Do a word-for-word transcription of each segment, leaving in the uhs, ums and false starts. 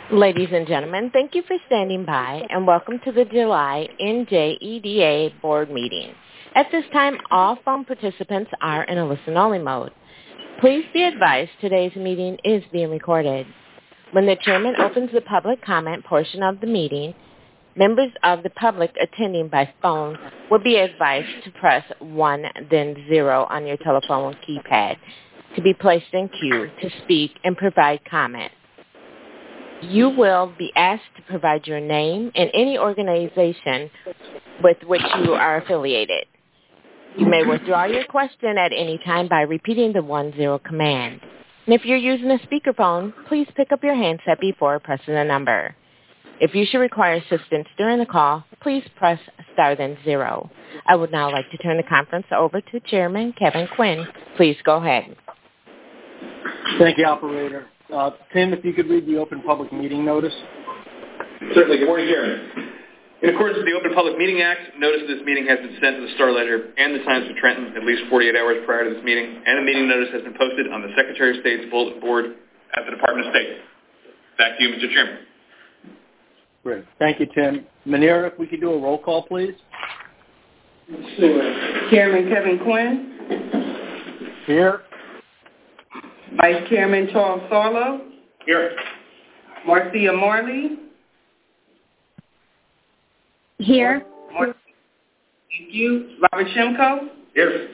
Ladies and gentlemen, thank you for standing by and welcome to the July N J E D A board meeting. At this time, all phone participants are in a listen-only mode. Please be advised today's meeting is being recorded. When the chairman opens the public comment portion of the meeting, members of the public attending by phone will be advised to press one, then zero on your telephone keypad to be placed in queue to speak and provide comment. You will be asked to provide your name and any organization with which you are affiliated. You may withdraw your question at any time by repeating the one zero command. And if you're using a speakerphone, please pick up your handset before pressing the number. If you should require assistance during the call, please press star then zero. I would now like to turn the conference over to Chairman Kevin Quinn. Please go ahead. Thank you, Operator. Uh, Tim, if you could read the open public meeting notice. Certainly. Good morning, Chairman. In accordance with the Open Public Meeting Act, notice of this meeting has been sent to the Star Ledger and the Times of Trenton at least forty-eight hours prior to this meeting, and a meeting notice has been posted on the Secretary of State's bulletin board at the Department of State. Back to you, Mister Chairman. Great. Thank you, Tim. Manera, if we could do a roll call, please. Sure. Chairman Kevin Quinn. Here. Vice Chairman Charles Sarlo. Here. Marcia Marley. Here. Mar- Thank you. Robert Shimko. Here.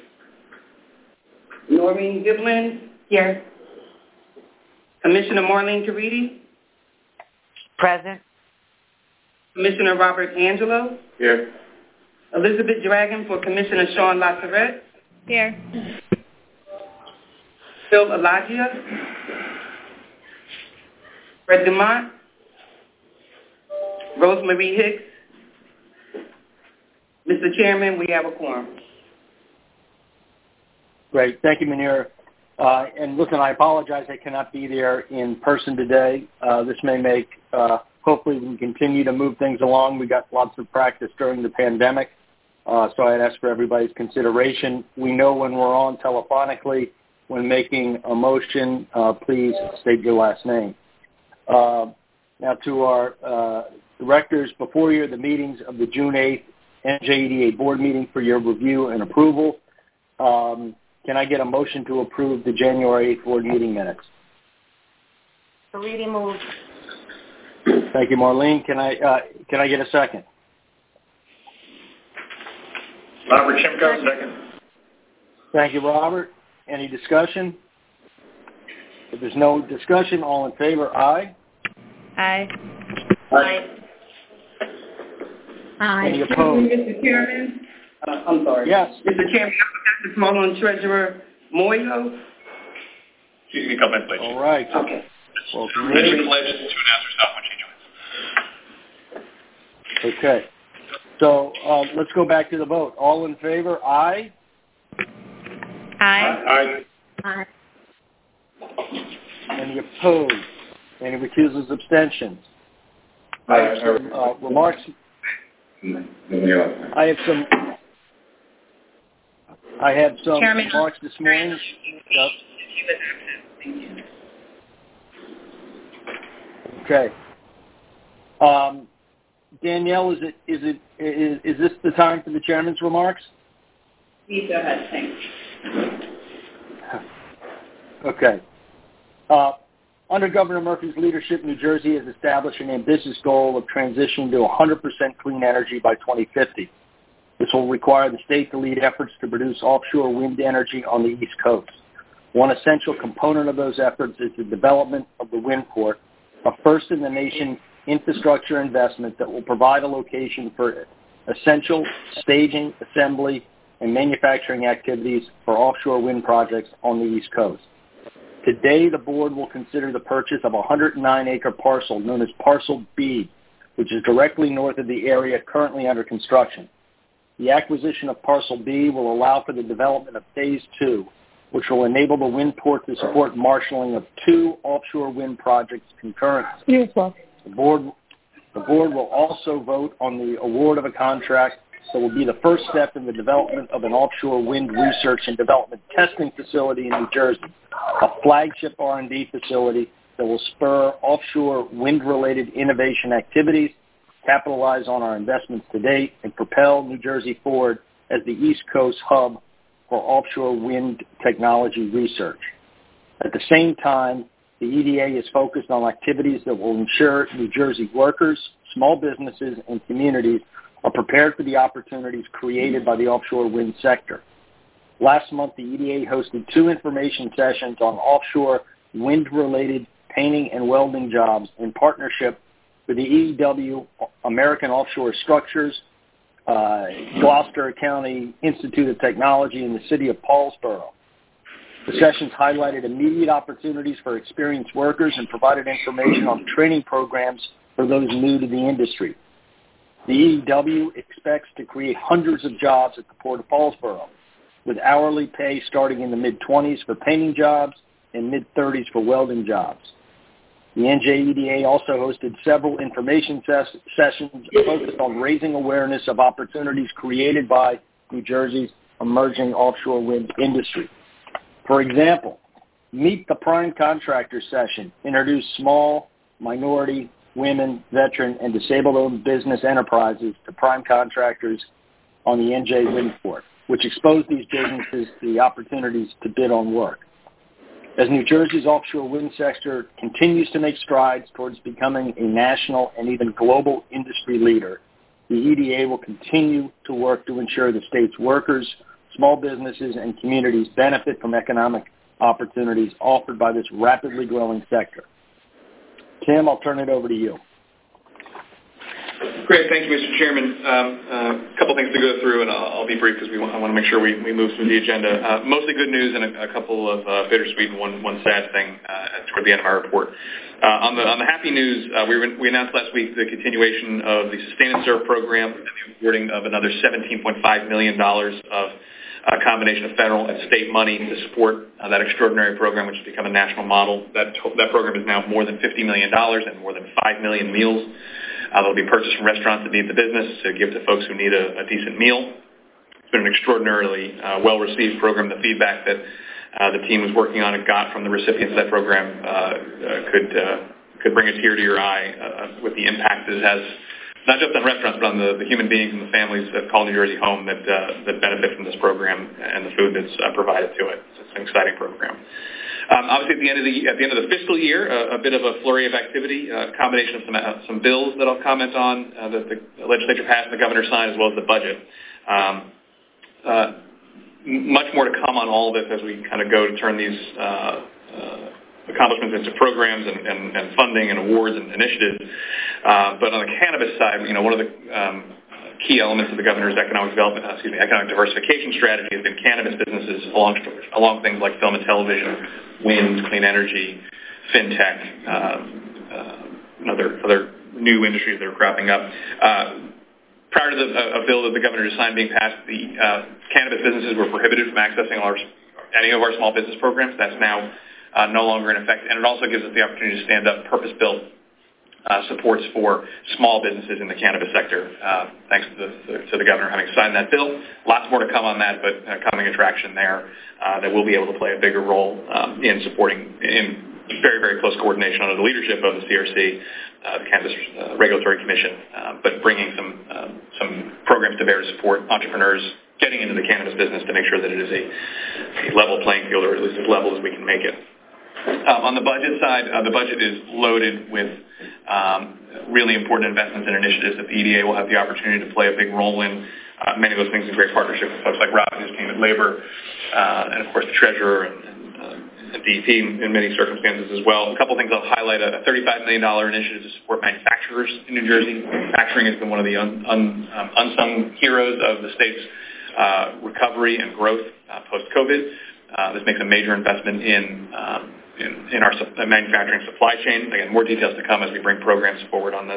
Noreen Giblin. Here. Commissioner Marlene Caridi. Present. Commissioner Robert Angelo. Here. Elizabeth Dragon for Commissioner Sean Lasseret. Here. Phil Elagia. Fred Dumont. Rosemarie Hicks. Mister Chairman, we have a quorum. Great. Thank you, Manera. Uh, and listen, I apologize I cannot be there in person today. Uh, this may make, uh, hopefully we can continue to move things along. We got lots of practice during the pandemic, uh, so I'd ask for everybody's consideration. We know when we're on telephonically, when making a motion, uh, please state your last name. Uh, now to our uh, directors, before you are the meetings of the June eighth N J E D A board meeting for your review and approval. Um, can I get a motion to approve the January eighth board meeting minutes? Caridi moves. Thank you, Marlene. Can I uh, can I get a second? Robert Shimko, second. Thank you, Robert. Any discussion? If there's no discussion, all in favor, aye. Aye. Aye. Aye. Any opposed? Mister Chairman, uh, I'm sorry. Yes. Mister Chairman, I forgot to call on Treasurer Moyo. Excuse me, a couple minutes late. All right. Okay. Well, Treasurer pledges to announce herself when she joins. okay. So uh, let's go back to the vote. All in favor, aye. Aye. Aye. Aye. Any opposed? Any recusals, abstentions? I have some uh, remarks. I have some. I have some Chairman, remarks this morning. Yep. Okay. Um, Danielle, is it is it is, is this the time for the chairman's remarks? Please go ahead. Thanks. Okay. Uh, under Governor Murphy's leadership, New Jersey has established an ambitious goal of transitioning to one hundred percent clean energy by twenty fifty. This will require the state to lead efforts to produce offshore wind energy on the East Coast. One essential component of those efforts is the development of the wind port, a first-in-the-nation infrastructure investment that will provide a location for essential staging, assembly, and manufacturing activities for offshore wind projects on the East Coast. Today, the board will consider the purchase of a one hundred nine acre parcel known as Parcel B, which is directly north of the area currently under construction. The acquisition of Parcel B will allow for the development of Phase two, which will enable the wind port to support marshaling of two offshore wind projects concurrently. Yes, well. The board, the board will also vote on the award of a contract that will be the first step in the development of an offshore wind research and development testing facility in New Jersey, a flagship R and D facility that will spur offshore wind-related innovation activities, capitalize on our investments to date, and propel New Jersey forward as the East Coast hub for offshore wind technology research. At the same time, the E D A is focused on activities that will ensure New Jersey workers, small businesses, and communities are prepared for the opportunities created by the offshore wind sector. Last month, the E D A hosted two information sessions on offshore wind-related painting and welding jobs in partnership with the E E W, American Offshore Structures, uh, Gloucester County Institute of Technology, and the city of Paulsboro. The sessions highlighted immediate opportunities for experienced workers and provided information on training programs for those new to the industry. The E E W expects to create hundreds of jobs at the Port of Paulsboro, with hourly pay starting in the mid-twenties for painting jobs and mid-thirties for welding jobs. The N J E D A also hosted several information ses- sessions focused on raising awareness of opportunities created by New Jersey's emerging offshore wind industry. For example, Meet the Prime Contractor session introduced small, minority, women, veteran, and disabled-owned business enterprises to prime contractors on the N J Wind Port, which exposed these businesses to the opportunities to bid on work. As New Jersey's offshore wind sector continues to make strides towards becoming a national and even global industry leader, the E D A will continue to work to ensure the state's workers, small businesses, and communities benefit from economic opportunities offered by this rapidly growing sector. Tim, I'll turn it over to you. Great. Thank you, Mister Chairman. Um, uh, a couple things to go through, and I'll, I'll be brief because we want, I want to make sure we, we move through the agenda. Uh, mostly good news and a, a couple of uh, bittersweet and one, one sad thing uh, toward the end of my report. Uh, on, the, on the happy news, uh, we, we announced last week the continuation of the Sustain and Serve program and the awarding of another seventeen point five million dollars of a combination of federal and state money to support uh, that extraordinary program, which has become a national model. That, that program is now more than fifty million dollars and more than five million meals. Uh, they'll be purchased from restaurants that need the business to give to folks who need a, a decent meal. It's been an extraordinarily uh, well-received program. The feedback that uh, the team was working on and got from the recipients of that program uh, uh, could uh, could bring a tear to your eye uh, with the impact that it has, not just on restaurants, but on the, the human beings and the families that call New Jersey home that uh, that benefit from this program and the food that's uh, provided to it. So it's an exciting program. Um, obviously, at the end of the at the end of the fiscal year, uh, a bit of a flurry of activity, a uh, combination of some uh, some bills that I'll comment on uh, that the legislature passed and the governor signed, as well as the budget. Um, uh, much more to come on all of this as we kind of go to turn these uh, uh, accomplishments into programs and, and, and funding and awards and initiatives. Uh, but on the cannabis side, you know, one of the um, key elements of the governor's economic development, uh, excuse me, economic diversification strategy has been cannabis businesses along along things like film and television, wind, clean energy, fintech, um, uh, and other other new industries that are cropping up. Uh, prior to the, a, a bill that the governor just signed being passed, the uh, cannabis businesses were prohibited from accessing our, any of our small business programs. That's now uh, no longer in effect, and it also gives us the opportunity to stand up purpose-built Uh, supports for small businesses in the cannabis sector, uh, thanks to the, the, to the governor having signed that bill. Lots more to come on that, but uh, coming attraction there uh, that we'll be able to play a bigger role um, in supporting, in very, very close coordination under the leadership of the C R C, uh, the Cannabis uh, Regulatory Commission, uh, but bringing some um, some programs to bear to support entrepreneurs getting into the cannabis business to make sure that it is a, a level playing field, or at least as level as we can make it. Um, on the budget side, uh, the budget is loaded with um, really important investments and initiatives that the E D A will have the opportunity to play a big role in. Uh, many of those things in great partnership with folks like Rob, who's came at Labor, uh, and of course the Treasurer and, and, uh, and D E P in many circumstances as well. A couple things I'll highlight: a thirty-five million dollars initiative to support manufacturers in New Jersey. Manufacturing has been one of the un, un, um, unsung heroes of the state's uh, recovery and growth uh, post-COVID. Uh, this makes a major investment in um, In, in our manufacturing supply chain. Again, more details to come as we bring programs forward on this.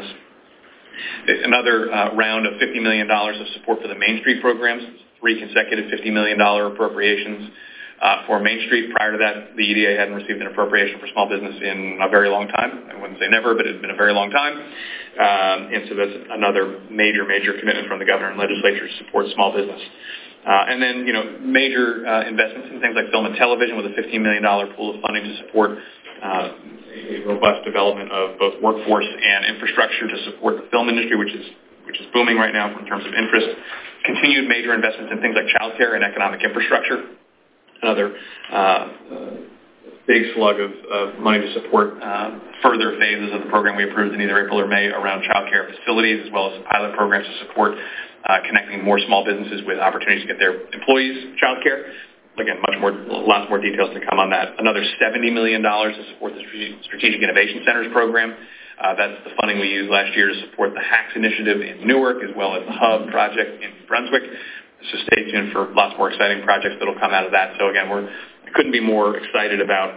Another uh, round of fifty million dollars of support for the Main Street programs, three consecutive fifty million dollars appropriations uh, for Main Street. Prior to that, the E D A hadn't received an appropriation for small business in a very long time. I wouldn't say never, but it's been a very long time. Um, and so that's another major, major commitment from the governor and legislature to support small business. Uh, and then, you know, major uh, investments in things like film and television with a fifteen million dollars pool of funding to support uh, a robust development of both workforce and infrastructure to support the film industry, which is which is booming right now in terms of interest. Continued major investments in things like childcare and economic infrastructure. Another uh, big slug of, of money to support uh, further phases of the program we approved in either April or May around childcare facilities, as well as pilot programs to support uh, connecting more small businesses with opportunities to get their employees childcare. Again, much more, lots more details to come on that. Another seventy million dollars to support the Strategic Innovation Centers program. Uh, that's the funding we used last year to support the HACS initiative in Newark, as well as the HUB project in Brunswick. So stay tuned for lots more exciting projects that will come out of that. So again, we're, we couldn't be more excited about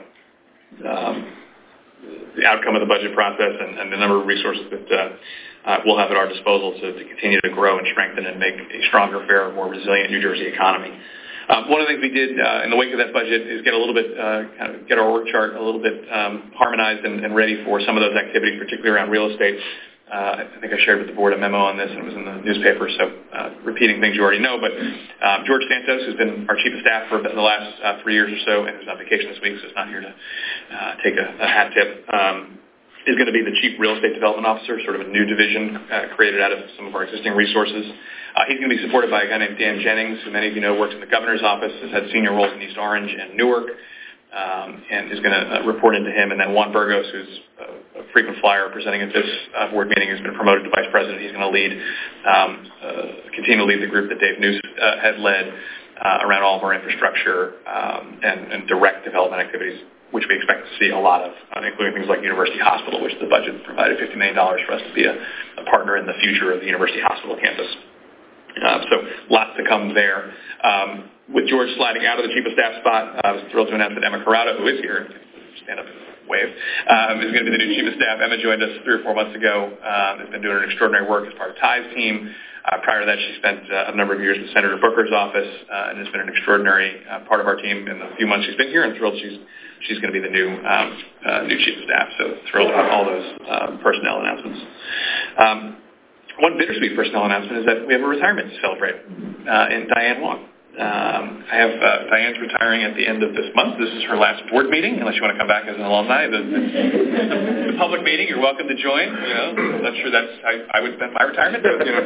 um, the outcome of the budget process and, and the number of resources that uh, uh, we'll have at our disposal to, to continue to grow and strengthen and make a stronger, fairer, more resilient New Jersey economy. Um, one of the things we did uh, in the wake of that budget is get a little bit, uh, kind of get our org chart a little bit um, harmonized and, and ready for some of those activities, particularly around real estate. Uh, I think I shared with the board a memo on this, and it was in the newspaper, so uh, repeating things you already know. But um, George Santos, who's been our chief of staff for the last uh, three years or so, and who's on vacation this week, so he's not here to uh, take a, a hat tip, um, is going to be the chief real estate development officer, sort of a new division uh, created out of some of our existing resources. Uh, he's going to be supported by a guy named Dan Jennings, who many of you know works in the governor's office, has had senior roles in East Orange and Newark, um, and is going to uh, report into him. And then Juan Burgos, who's a, a frequent flyer presenting at this uh, board meeting, has been promoted to vice president. He's going to lead, um, uh, continue to lead the group that Dave Neuse uh, had led uh, around all of our infrastructure um, and, and direct development activities, which we expect to see a lot of, uh, including things like University Hospital, which the budget provided fifty million dollars for us to be a, a partner in the future of the University Hospital campus. Uh, so lots to come there. Um, with George sliding out of the chief of staff spot, I was thrilled to announce that Emma Corrado, who is here, stand up and wave, um, is going to be the new chief of staff. Emma joined us three or four months ago. Um, has been doing an extraordinary work as part of Ty's team. Uh, prior to that, she spent uh, a number of years with Senator Booker's office uh, and has been an extraordinary uh, part of our team in the few months she's been here, and thrilled she's she's going to be the new um, uh, new chief of staff. So thrilled about all those uh, personnel announcements. Um, one bittersweet personnel announcement is that we have a retirement to celebrate uh, in Diane Wong. Um, I have uh, Diane's retiring at the end of this month. This is her last board meeting, unless you want to come back as an alumni. The, the, the public meeting, you're welcome to join. You know, I'm not sure that's how I would spend my retirement, but you know,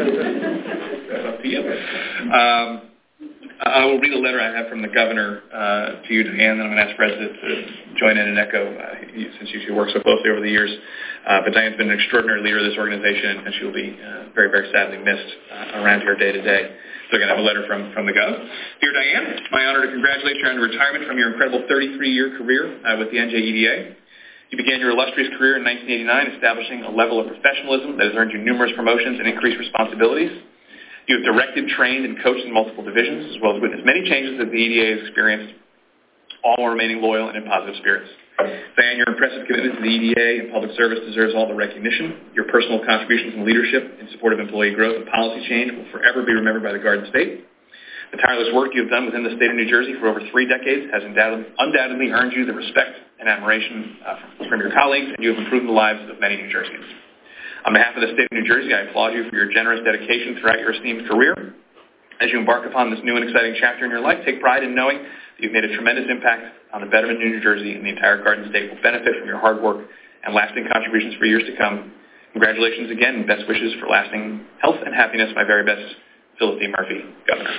that's up to you. Um, I will read a letter I have from the governor uh, to you, Diane, and I'm going to ask Fred to, to join in and echo, uh, since you worked so closely over the years. Uh, but Diane's been an extraordinary leader of this organization, and she will be uh, very, very sadly missed uh, around here day to day. So I'm going to have a letter from, from the Gov. Dear Diane, it's my honor to congratulate you on your retirement from your incredible thirty-three-year career uh, with the N J E D A. You began your illustrious career in nineteen eighty-nine, establishing a level of professionalism that has earned you numerous promotions and increased responsibilities. You have directed, trained, and coached in multiple divisions, as well as witnessed many changes that the E D A has experienced, all while remaining loyal and in positive spirits. Diane, your impressive commitment to the E D A and public service deserves all the recognition. Your personal contributions and leadership in support of employee growth and policy change will forever be remembered by the Garden State. The tireless work you have done within the state of New Jersey for over three decades has undoubtedly, undoubtedly earned you the respect and admiration uh, from, from your colleagues, and you have improved the lives of many New Jerseyans. On behalf of the state of New Jersey, I applaud you for your generous dedication throughout your esteemed career. As you embark upon this new and exciting chapter in your life, take pride in knowing that you've made a tremendous impact on the betterment of New Jersey, and the entire Garden State will benefit from your hard work and lasting contributions for years to come. Congratulations again, and best wishes for lasting health and happiness. My very best, Phyllis D. Murphy, Governor.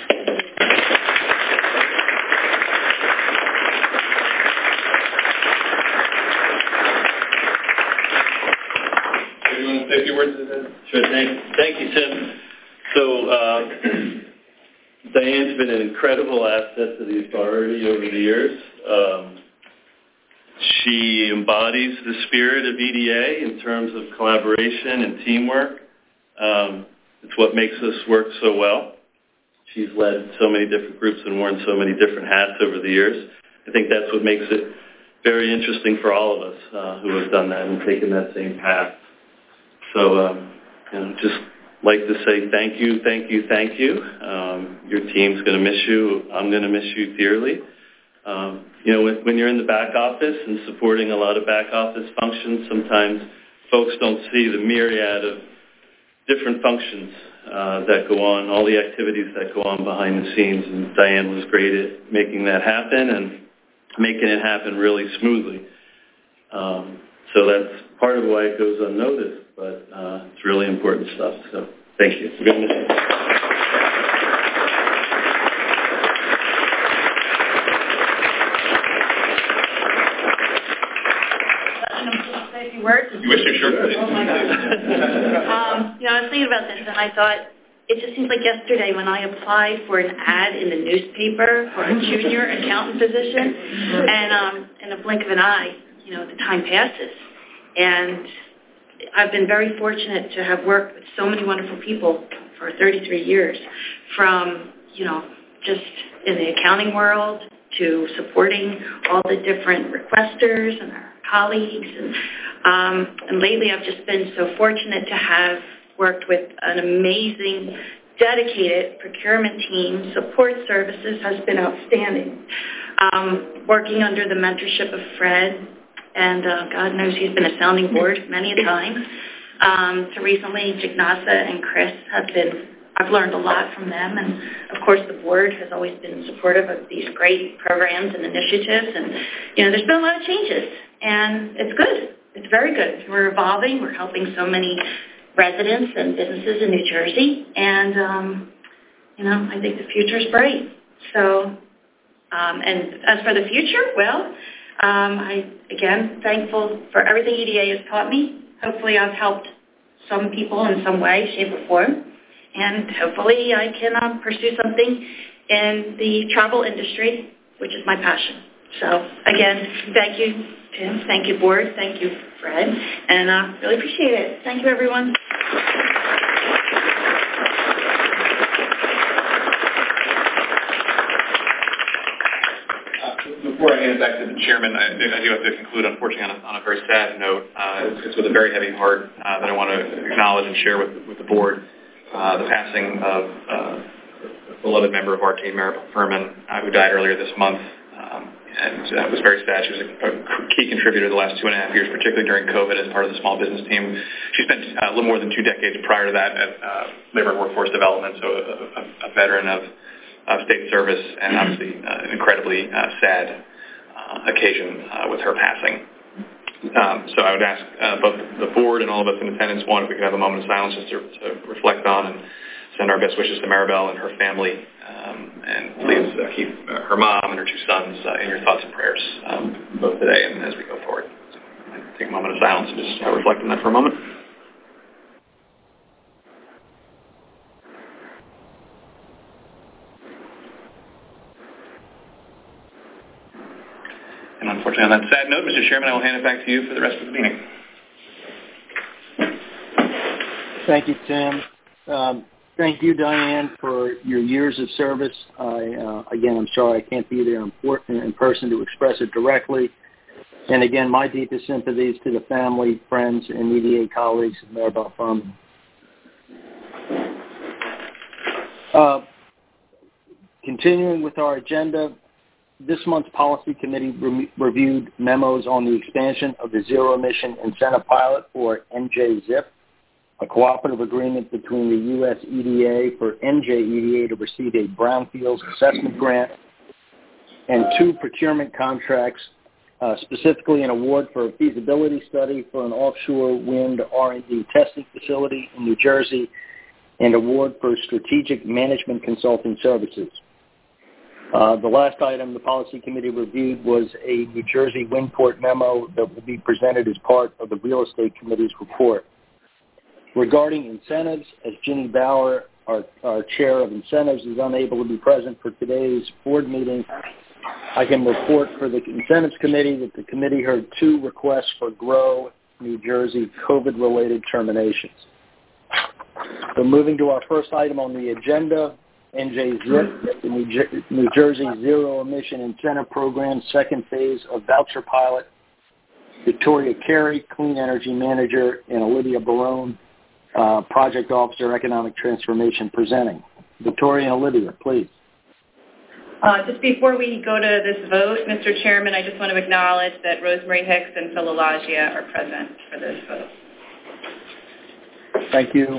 Do you want to say a few words? Sure, thank, thank you, Tim. So, uh, Diane's been an incredible asset to the authority over the years. Um, she embodies the spirit of E D A in terms of collaboration and teamwork. Um, it's what makes us work so well. She's led so many different groups and worn so many different hats over the years. I think that's what makes it very interesting for all of us uh, who have done that and taken that same path. So, um, you know, just like to say thank you, thank you, thank you. Um, your team's going to miss you. I'm going to miss you dearly. Um, you know, when, when you're in the back office and supporting a lot of back office functions, sometimes folks don't see the myriad of different functions uh, that go on, all the activities that go on behind the scenes. And Diane was great at making that happen and making it happen really smoothly. Um, so that's part of why it goes unnoticed, but uh, it's really important stuff. So thank you. We're going to miss you. Words? You wish you sure could. Oh my God. um, you know, I was thinking about this, and I thought it just seems like yesterday when I applied for an ad in the newspaper for a junior accountant position, and um, in a blink of an eye, you know, the time passes. And I've been very fortunate to have worked with so many wonderful people for thirty-three years, from, you know, just in the accounting world to supporting all the different requesters and our colleagues. And, um, and lately I've just been so fortunate to have worked with an amazing, dedicated procurement team. Support services has been outstanding. Um, working under the mentorship of Fred, and uh, God knows he's been a sounding board many a time. Um, to recently, Jignasa and Chris have been, I've learned a lot from them, and of course the board has always been supportive of these great programs and initiatives, and you know, there's been a lot of changes, and it's good. It's very good. We're evolving. We're helping so many residents and businesses in New Jersey, and um, you know, I think the future is bright. So, um, and as for the future, well, um, I again thankful for everything E D A has taught me. Hopefully, I've helped some people in some way, shape, or form, and hopefully, I can um, pursue something in the travel industry, which is my passion. So, again, thank you, Tim. Thank you, board. Thank you, Fred, and I uh, really appreciate it. Thank you, everyone. Before I hand it back to the chairman, I, I do have to conclude, unfortunately, on a, on a very sad note. Uh, it's, it's with a very heavy heart uh, that I want to acknowledge and share with, with the board uh, the passing of uh, a beloved member of our team, Maribel Furman, uh, who died earlier this month. Um, and that was very sad. She was a, a key contributor the last two and a half years, particularly during COVID as part of the small business team. She spent uh, a little more than two decades prior to that at uh, Labor and Workforce Development, so a, a, a veteran of, of state service, and obviously uh, an incredibly uh, sad uh, occasion uh, with her passing. Um, so I would ask uh, both the board and all of us in attendance, one, if we could have a moment of silence just to, to reflect on and send our best wishes to Maribel and her family. Um, and please uh, keep uh, her mom and her two sons uh, in your thoughts and prayers, um, both today and as we go forward. So take a moment of silence and just uh, reflect on that for a moment. And unfortunately, on that sad note, Mister Chairman, I will hand it back to you for the rest of the meeting. Thank you, Tim. Um, thank you, Diane, for your years of service. I, uh, again, I'm sorry I can't be there in, in person to express it directly. And again, my deepest sympathies to the family, friends, and E D A colleagues of Maribel Furman. Uh, continuing with our agenda, this month's policy committee re- reviewed memos on the expansion of the zero emission incentive pilot, or N J ZIP, a cooperative agreement between the U S E D A for N J E D A to receive a brownfields assessment grant, and two procurement contracts, uh, specifically an award for a feasibility study for an offshore wind R and D testing facility in New Jersey, and award for strategic management consulting services. Uh, the last item the policy committee reviewed was a New Jersey Windport memo that will be presented as part of the real estate committee's report. Regarding incentives, as Ginny Bauer, our, our chair of incentives, is unable to be present for today's board meeting, I can report for the incentives committee that the committee heard two requests for GROW New Jersey COVID-related terminations. So moving to our first item on the agenda, N J ZIP, the New, Jer- New Jersey Zero Emission Incentive Program, second phase of voucher pilot. Victoria Carey, Clean Energy Manager, and Olivia Barone, uh, Project Officer, Economic Transformation, presenting. Victoria and Olivia, please. Uh, just before we go to this vote, Mister Chairman, I just want to acknowledge that Rosemary Hicks and Phil Elagia are present for this vote. Thank you.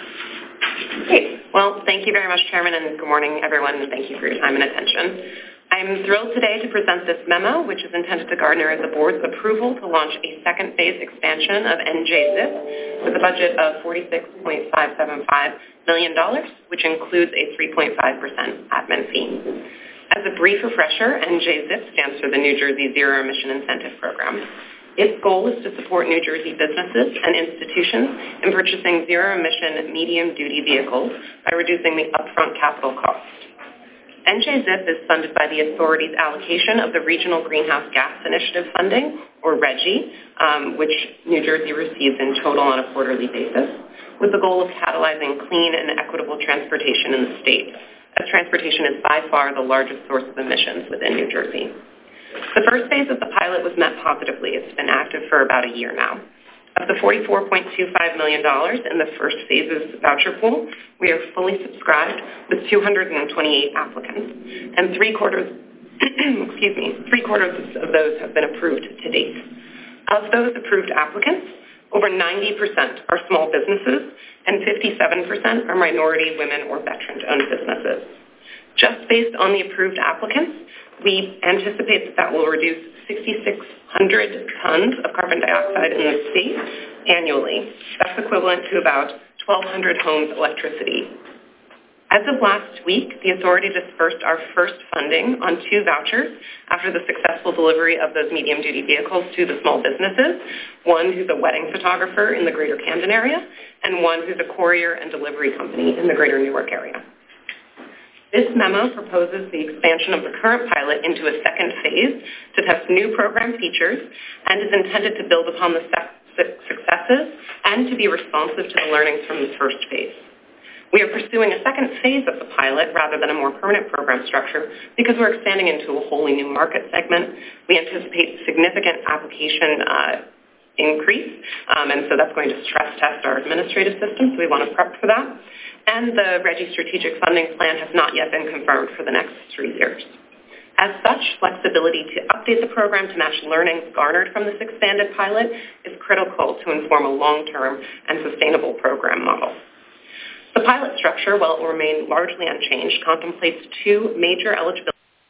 Great. Well, thank you very much, Chairman, and good morning, everyone, and thank you for your time and attention. I'm thrilled today to present this memo, which is intended to garner the board's approval to launch a second phase expansion of N J ZIP with a budget of forty-six point five seven five million dollars, which includes a three point five percent admin fee. As a brief refresher, N J ZIP stands for the New Jersey Zero Emission Incentive Program. Its goal is to support New Jersey businesses and institutions in purchasing zero-emission medium-duty vehicles by reducing the upfront capital cost. N J ZIP is funded by the authority's allocation of the Regional Greenhouse Gas Initiative funding, or RGGI, um, which New Jersey receives in total on a quarterly basis, with the goal of catalyzing clean and equitable transportation in the state, as transportation is by far the largest source of emissions within New Jersey. The first phase of the pilot was met positively. It's been active for about a year now. Of the forty-four point two five million dollars in the first phase's voucher pool, we are fully subscribed with two hundred twenty-eight applicants, and three quarters, excuse me, three quarters of those have been approved to date. Of those approved applicants, over ninety percent are small businesses, and fifty-seven percent are minority, women, or veteran-owned businesses. Just based on the approved applicants, we anticipate that that will reduce six thousand six hundred tons of carbon dioxide in the state annually. That's equivalent to about twelve hundred homes' electricity. As of last week, the authority dispersed our first funding on two vouchers after the successful delivery of those medium-duty vehicles to the small businesses, one who's a wedding photographer in the greater Camden area, and one who's a courier and delivery company in the greater Newark area. This memo proposes the expansion of the current pilot into a second phase to test new program features and is intended to build upon the successes and to be responsive to the learnings from the first phase. We are pursuing a second phase of the pilot rather than a more permanent program structure because we're expanding into a wholly new market segment. We anticipate significant application uh, increase, um, and so that's going to stress test our administrative system, so we want to prep for that. And the RGGI strategic funding plan has not yet been confirmed for the next three years. As such, flexibility to update the program to match learnings garnered from this expanded pilot is critical to inform a long-term and sustainable program model. The pilot structure, while it will remain largely unchanged, contemplates two major eligibility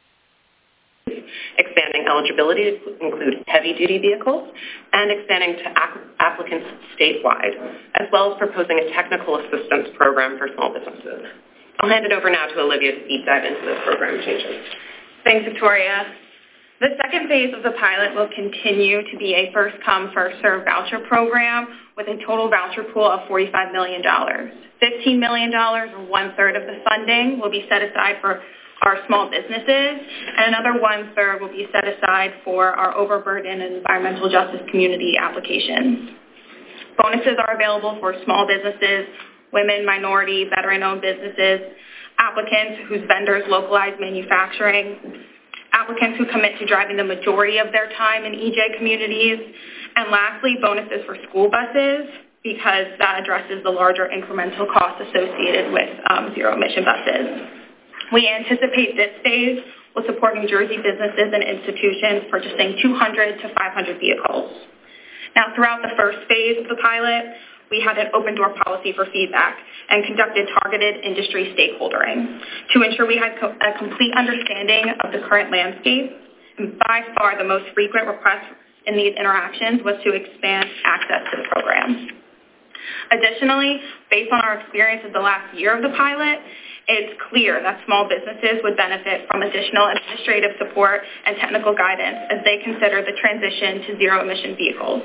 expanding eligibility to include heavy-duty vehicles, and expanding to applicants statewide, as well as proposing a technical assistance program for small businesses. I'll hand it over now to Olivia to deep dive into the program changes. Thanks, Victoria. The second phase of the pilot will continue to be a first-come, first-served voucher program with a total voucher pool of forty-five million dollars. fifteen million dollars, or one-third of the funding, will be set aside for our small businesses, and another one-third will be set aside for our overburdened and environmental justice community applications. Bonuses are available for small businesses, women, minority, veteran-owned businesses, applicants whose vendors localize manufacturing, applicants who commit to driving the majority of their time in E J communities, and lastly, bonuses for school buses, because that addresses the larger incremental costs associated with um, zero-emission buses. We anticipate this phase will support New Jersey businesses and institutions purchasing two hundred to five hundred vehicles. Now, throughout the first phase of the pilot, we had an open-door policy for feedback and conducted targeted industry stakeholdering to ensure we had co- a complete understanding of the current landscape. And by far, the most frequent request in these interactions was to expand access to the program. Additionally, based on our experience of the last year of the pilot, it's clear that small businesses would benefit from additional administrative support and technical guidance as they consider the transition to zero-emission vehicles.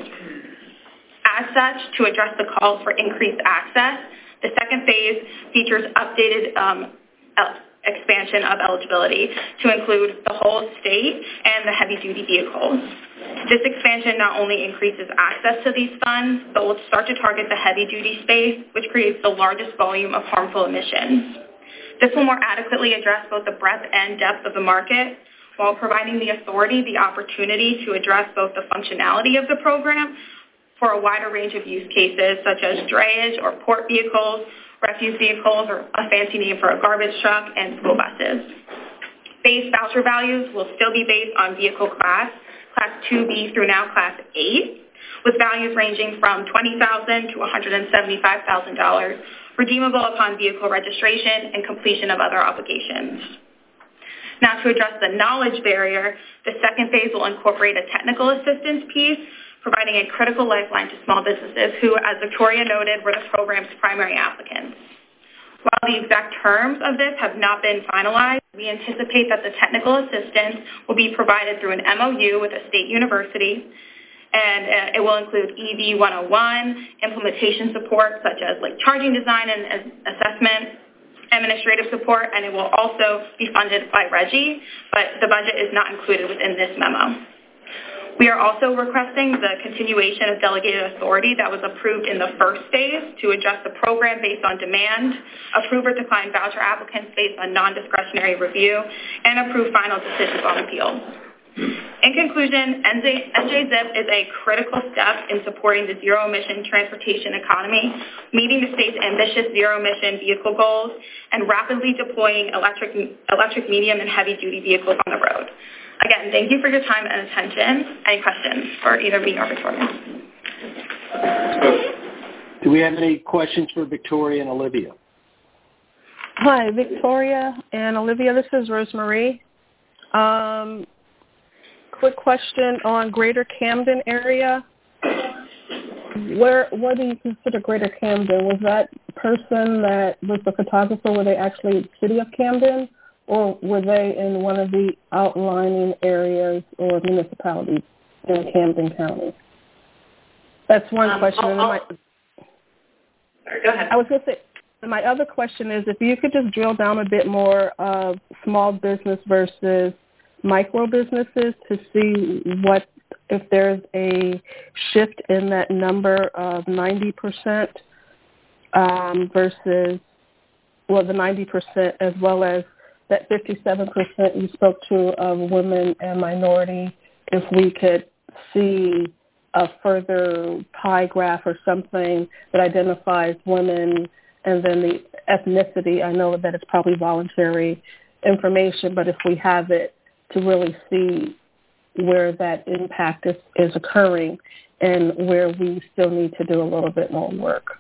As such, to address the calls for increased access, the second phase features updated um, expansion of eligibility to include the whole state and the heavy-duty vehicles. This expansion not only increases access to these funds, but will start to target the heavy-duty space, which creates the largest volume of harmful emissions. This will more adequately address both the breadth and depth of the market, while providing the authority the opportunity to address both the functionality of the program for a wider range of use cases, such as drayage or port vehicles, refuse vehicles, or a fancy name for a garbage truck, and school buses. Base voucher values will still be based on vehicle class, Class two B through now Class eight, with values ranging from twenty thousand dollars to one hundred seventy-five thousand dollars, redeemable upon vehicle registration and completion of other obligations. Now, to address the knowledge barrier, the second phase will incorporate a technical assistance piece, providing a critical lifeline to small businesses who, as Victoria noted, were the program's primary applicants. While the exact terms of this have not been finalized, we anticipate that the technical assistance will be provided through an M O U with a state university, and uh, it will include E V one oh one, implementation support such as like charging design and assessment, administrative support, and it will also be funded by RGGI, but the budget is not included within this memo. We are also requesting the continuation of delegated authority that was approved in the first phase to adjust the program based on demand, approve or decline voucher applicants based on non-discretionary review, and approve final decisions on appeals. In conclusion, N J ZIP is a critical step in supporting the zero-emission transportation economy, meeting the state's ambitious zero-emission vehicle goals, and rapidly deploying electric, electric medium and heavy-duty vehicles on the road. Again, thank you for your time and attention. Any questions for either me or Victoria? Do we have any questions for Victoria and Olivia? Hi, Victoria and Olivia. This is Rosemarie. Um, quick question on Greater Camden area. Where, what do you consider Greater Camden? Was that person that was the photographer, were they actually City of Camden? Or were they in one of the outlining areas or municipalities in Camden County? That's one um, question. I'll, I'll, my, sorry, go ahead. I was going to say, my other question is if you could just drill down a bit more of small business versus micro businesses to see what, if there's a shift in that number of ninety percent um, versus, well, the ninety percent as well as that fifty-seven percent you spoke to of women and minority, if we could see a further pie graph or something that identifies women and then the ethnicity. I know that it's probably voluntary information, but if we have it to really see where that impact is, is occurring and where we still need to do a little bit more work.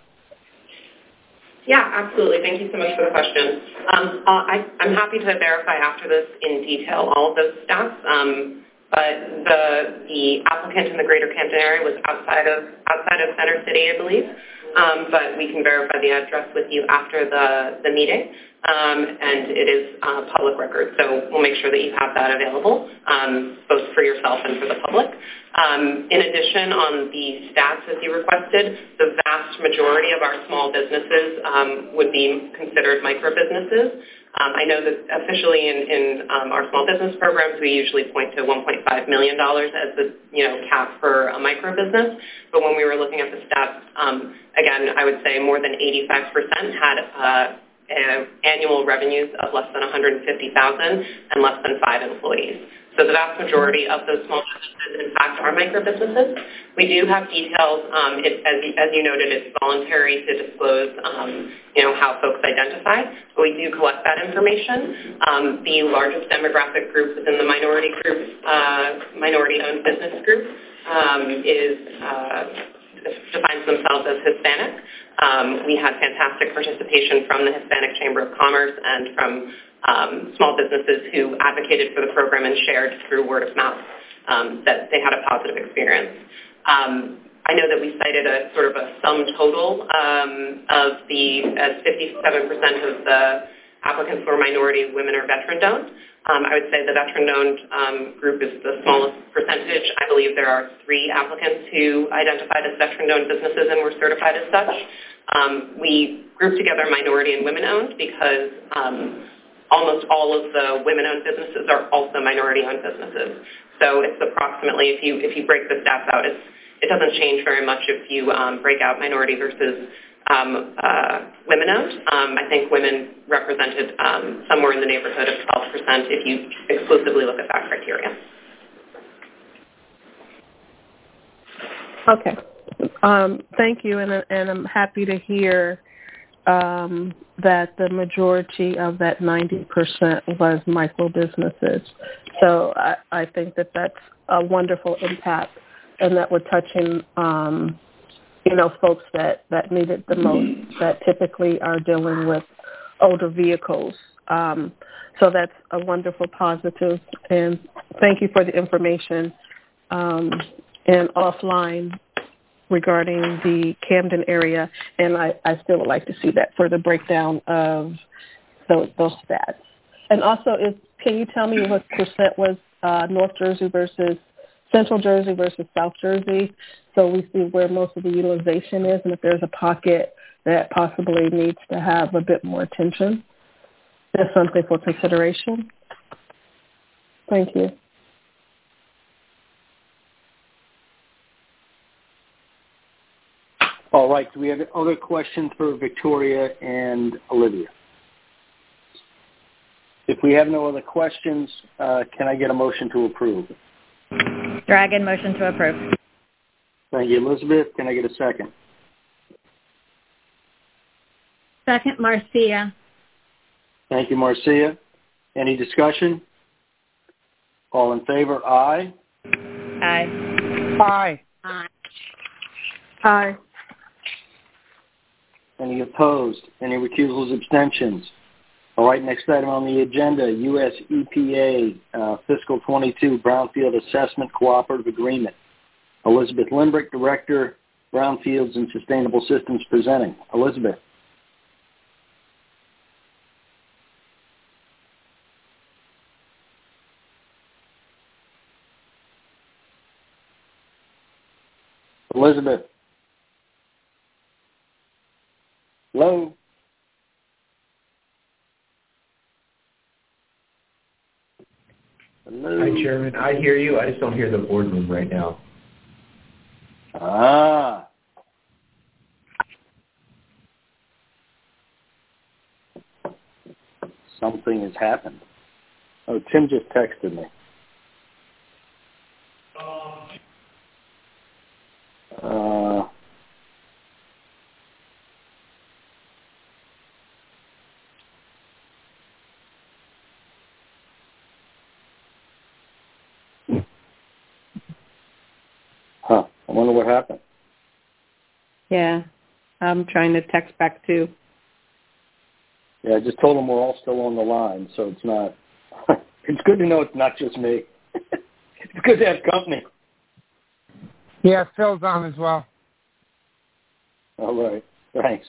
Yeah, absolutely. Thank you so much for the question. Um, uh, I, I'm happy to verify after this in detail all of those stats, um, but the the applicant in the Greater Camden area was outside of outside of Center City, I believe. Um, but we can verify the address with you after the the meeting, um, and it is uh, public record. So we'll make sure that you have that available, um, both for yourself and for the public. Um, in addition, on the stats as you requested, the vast majority of our small businesses um, would be considered micro businesses. Um, I know that officially in, in um, our small business programs, we usually point to one point five million dollars as the you know cap for a micro business. But when we were looking at the stats, um, again, I would say more than eighty-five percent had uh, uh, annual revenues of less than one hundred fifty thousand dollars and less than five employees. So the vast majority of those small businesses, in fact, are micro businesses. We do have details. Um, it, as, as you noted, it's voluntary to disclose, um, you know, how folks identify. But we do collect that information. Um, the largest demographic group within the minority group, uh, minority-owned business group, um, is uh, defines themselves as Hispanic. Um, we had fantastic participation from the Hispanic Chamber of Commerce and from Um, small businesses who advocated for the program and shared through word of mouth um, that they had a positive experience. Um, I know that we cited a sort of a sum total um, of the, as fifty-seven percent of the applicants were minority, women, or veteran-owned. Um, I would say the veteran-owned um, group is the smallest percentage. I believe there are three applicants who identified as veteran-owned businesses and were certified as such. Um, we grouped together minority and women-owned because um, almost all of the women-owned businesses are also minority-owned businesses. So it's approximately, if you if you break the stats out, it's, it doesn't change very much if you um, break out minority versus um, uh, women-owned. Um, I think women represented um, somewhere in the neighborhood of twelve percent if you exclusively look at that criteria. Okay. Um, thank you, and, and I'm happy to hear Um, that the majority of that ninety percent was micro businesses. So I, I think that that's a wonderful impact and that we're touching, um, you know, folks that, that need it the most, that typically are dealing with older vehicles Um, so that's a wonderful positive, and thank you for the information. Um, and offline regarding the Camden area, and I, I still would like to see that further breakdown of those, those stats. And also, is, can you tell me what percent was uh, North Jersey versus Central Jersey versus South Jersey, so we see where most of the utilization is, and if there's a pocket that possibly needs to have a bit more attention? That's something for consideration. Thank you. All right. Do we have other questions for Victoria and Olivia? If we have no other questions, uh, can I get a motion to approve? Dragon, motion to approve. Thank you, Elizabeth. Can I get a second? Second, Marcia. Thank you, Marcia. Any discussion? All in favor, aye? Aye. Aye. Aye. Aye. Any opposed? Any recusals, abstentions? All right, next item on the agenda, U S E P A uh, Fiscal twenty-two Brownfield Assessment Cooperative Agreement. Elizabeth Limbrick, Director, Brownfields and Sustainable Systems, presenting. Elizabeth. Elizabeth. Hello. Hello. Hi, Chairman. I hear you. I just don't hear the boardroom right now. Ah. Something has happened. Oh, Tim just texted me. Uh, huh. I wonder what happened. Yeah. I'm trying to text back too. Yeah, I just told them we're all still on the line, so it's not... It's good to know it's not just me. It's good to have company. Yeah, Phil's on as well. All right. Thanks.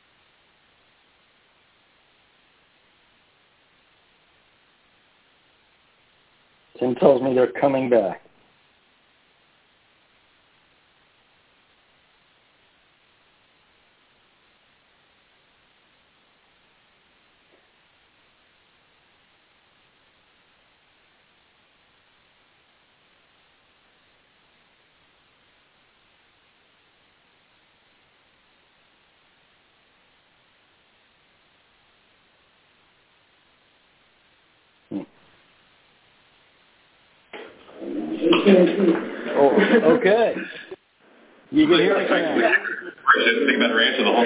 Tim tells me they're coming back. Oh, okay. You can hear us now. I didn't think about her answer the whole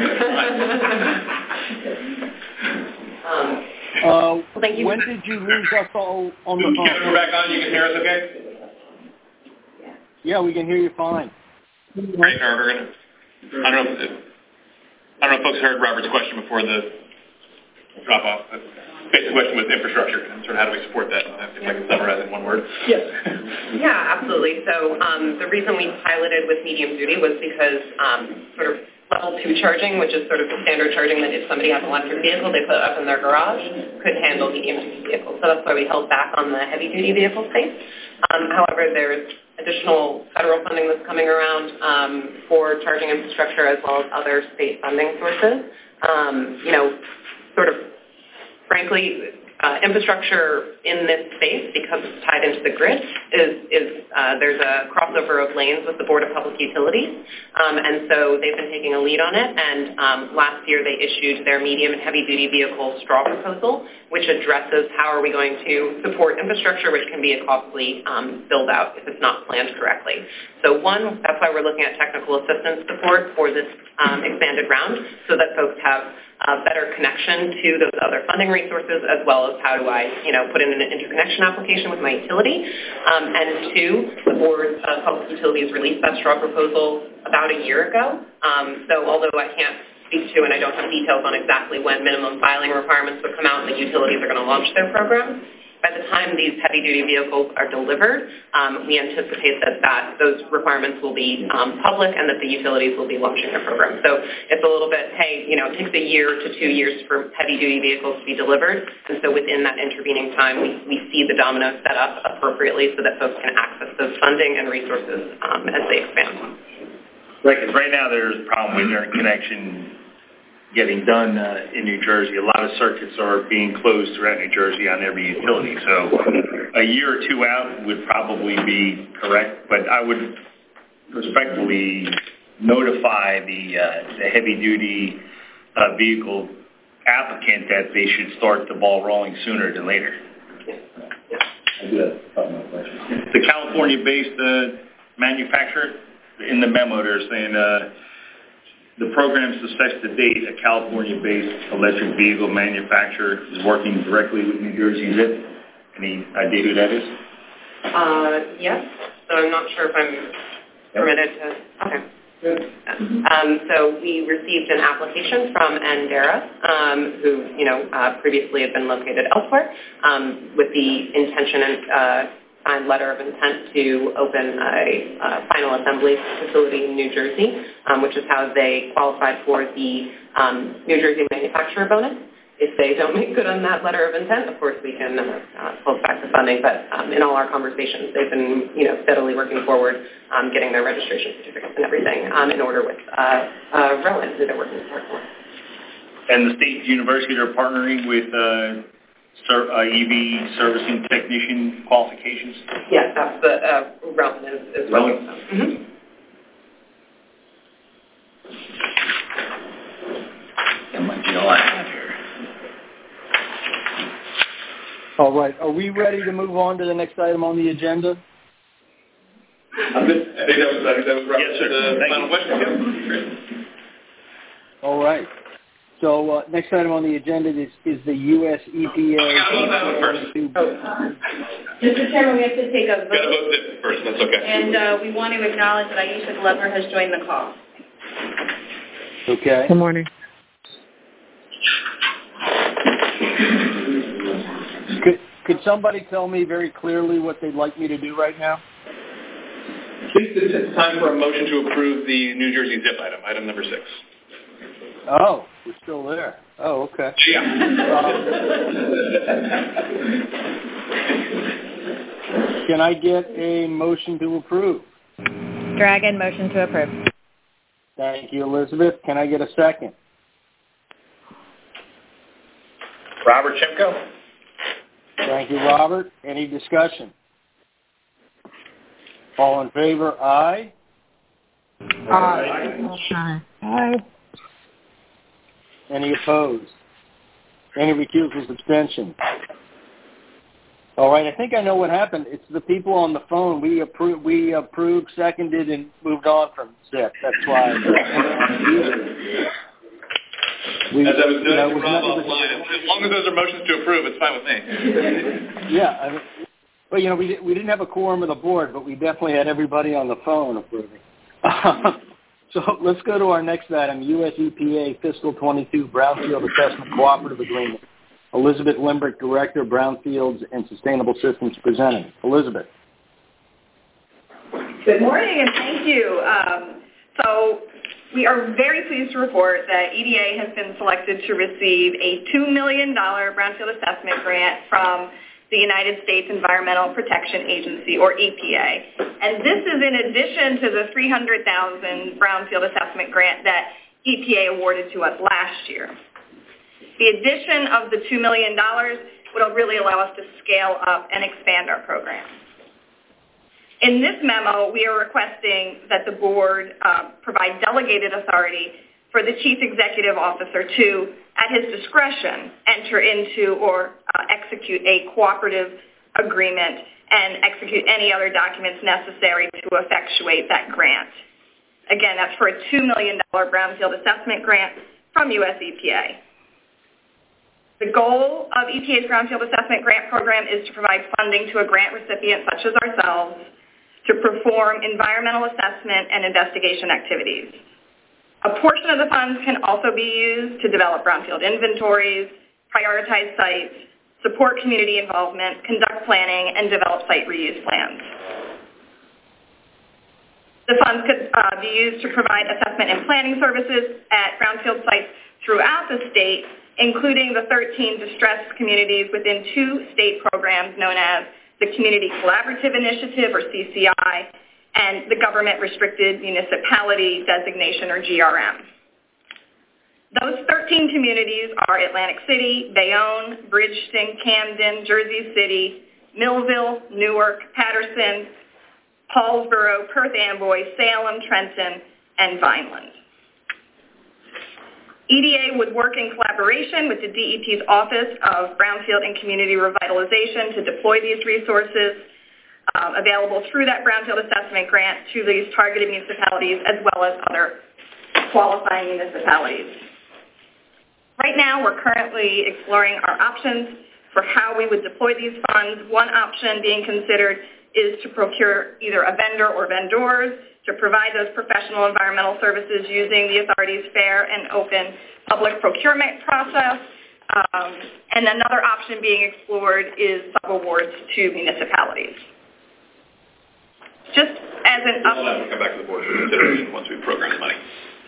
time. Uh, well, thank you. When did you lose us all on the phone? Kevin, we're back on. You can hear us okay? Yeah, we can hear you fine. Great. I don't know if, I don't know if folks heard Robert's question before the drop-off. But basic question was infrastructure and sort of how do we support that, if I can summarize in one word. Yes. Yeah, absolutely. So um, the reason we piloted with medium duty was because um, sort of level two charging, which is sort of the standard charging that if somebody has an electric vehicle they put up in their garage, could handle medium duty vehicles. So that's why we held back on the heavy duty vehicle space. Um, however, there's additional federal funding that's coming around um, for charging infrastructure as well as other state funding sources. Um, you know, sort of frankly, uh, infrastructure in this space, because it's tied into the grid, is, is uh, there's a crossover of lanes with the Board of Public Utilities, um, and so they've been taking a lead on it, and um, last year they issued their medium and heavy-duty vehicle straw proposal, which addresses how are we going to support infrastructure, which can be a costly um, build-out if it's not planned correctly. So one, that's why we're looking at technical assistance support for this um, expanded round, so that folks have a better connection to those other funding resources, as well as how do I, you know, put in an interconnection application with my utility. Um, and two, the Board of Public Utilities released that straw proposal about a year ago. Um, so although I can't speak to, and I don't have details on exactly when minimum filing requirements would come out and the utilities are going to launch their programs. By the time these heavy-duty vehicles are delivered, um, we anticipate that, that those requirements will be um, public and that the utilities will be launching their program. So it's a little bit, hey, you know, it takes a year to two years for heavy-duty vehicles to be delivered. And so within that intervening time, we, we see the dominoes set up appropriately so that folks can access those funding and resources um, as they expand. Right, because right now there's a problem with interconnection getting done uh, in New Jersey. A lot of circuits are being closed throughout New Jersey on every utility. So a year or two out would probably be correct, but I would respectfully notify the, uh, the heavy-duty uh, vehicle applicant that they should start the ball rolling sooner than later. I do have the California-based uh, manufacturer, in the memo they're saying uh, the program success to date, a California-based electric vehicle manufacturer is working directly with New Jersey Zip. Any idea who that is? Uh, yes. So I'm not sure if I'm permitted to. Okay. Um, so we received an application from Andera, um, who you know uh, previously had been located elsewhere, um, with the intention and uh, signed letter of intent to open a, a final assembly facility in New Jersey, um, which is how they qualified for the um, New Jersey manufacturer bonus. If they don't make good on that letter of intent, of course we can uh, pull back the funding. But um, in all our conversations, they've been you know steadily working forward, um, getting their registration certificates and everything um, in order with uh, uh, Rowan, who they're working hard for. And the state university are partnering with uh, Ser- uh, E V servicing technician qualifications? Yes, that's the uh, Rowan is, is Rowan. Mm-hmm. That might be all I have here. All right. Are we ready to move on to the next item on the agenda? I'm good. I think that was, I think that was right. Yes, sir. The Thank final you. question. Yeah. Great. All right. So uh, next item on the agenda is, is the U S E P A. Oh, we gotta vote that one first. Mister Chairman, we have to take a Got to vote, vote it first. That's okay. and uh, we want to acknowledge that Aisha Glover has joined the call. Okay. Good morning. Could, could somebody tell me very clearly what they'd like me to do right now? I think it's time for a motion to approve the New Jersey ZIP item, item number six. Oh, we're still there. Oh, okay. Yeah. Um, can I get a motion to approve? Dragon, motion to approve. Thank you, Elizabeth. Can I get a second? Robert Chimko? Thank you, Robert. Any discussion? All in favor, aye? Aye. Aye. Any opposed? Any recusals, abstentions? All right, I think I know what happened. It's the people on the phone. We approved, we approved, seconded, and moved on from ZIP. That's why. we, As I was doing you know, to was Rob not- offline, as long as those are motions to approve, it's fine with me. Yeah, I mean, well, you know, we, we didn't have a quorum of the board, but we definitely had everybody on the phone approving. So let's go to our next item, U S E P A Fiscal twenty-two Brownfield Assessment Cooperative Agreement. Elizabeth Limbrick, Director, Brownfields and Sustainable Systems, presenting. Elizabeth. Good morning, and thank you. Um, so we are very pleased to report that E D A has been selected to receive a two million dollars Brownfield Assessment Grant from the United States Environmental Protection Agency, or E P A. And this is in addition to the three hundred thousand dollars Brownfield Assessment Grant that E P A awarded to us last year. The addition of the two million dollars will really allow us to scale up and expand our program. In this memo, we are requesting that the board uh, provide delegated authority for the Chief Executive Officer to, at his discretion, enter into or uh, execute a cooperative agreement and execute any other documents necessary to effectuate that grant. Again, that's for a two million dollars Brownfield Assessment Grant from U S E P A. The goal of E P A's Brownfield Assessment Grant Program is to provide funding to a grant recipient such as ourselves to perform environmental assessment and investigation activities. A portion of the funds can also be used to develop brownfield inventories, prioritize sites, support community involvement, conduct planning, and develop site reuse plans. The funds could uh, be used to provide assessment and planning services at brownfield sites throughout the state, including the thirteen distressed communities within two state programs known as the Community Collaborative Initiative, or C C I, and the Government Restricted Municipality Designation, or G R M. Those thirteen communities are Atlantic City, Bayonne, Bridgeton, Camden, Jersey City, Millville, Newark, Patterson, Paulsboro, Perth Amboy, Salem, Trenton, and Vineland. E D A would work in collaboration with the D E P's Office of Brownfield and Community Revitalization to deploy these resources um, available through that Brownfield Assessment Grant to these targeted municipalities as well as other qualifying municipalities. Right now, we're currently exploring our options for how we would deploy these funds. One option being considered is to procure either a vendor or vendors to provide those professional environmental services using the authority's fair and open public procurement process. Um, and another option being explored is sub-awards to municipalities. Just as an update. We'll have to come back to the board for consideration once we program the money.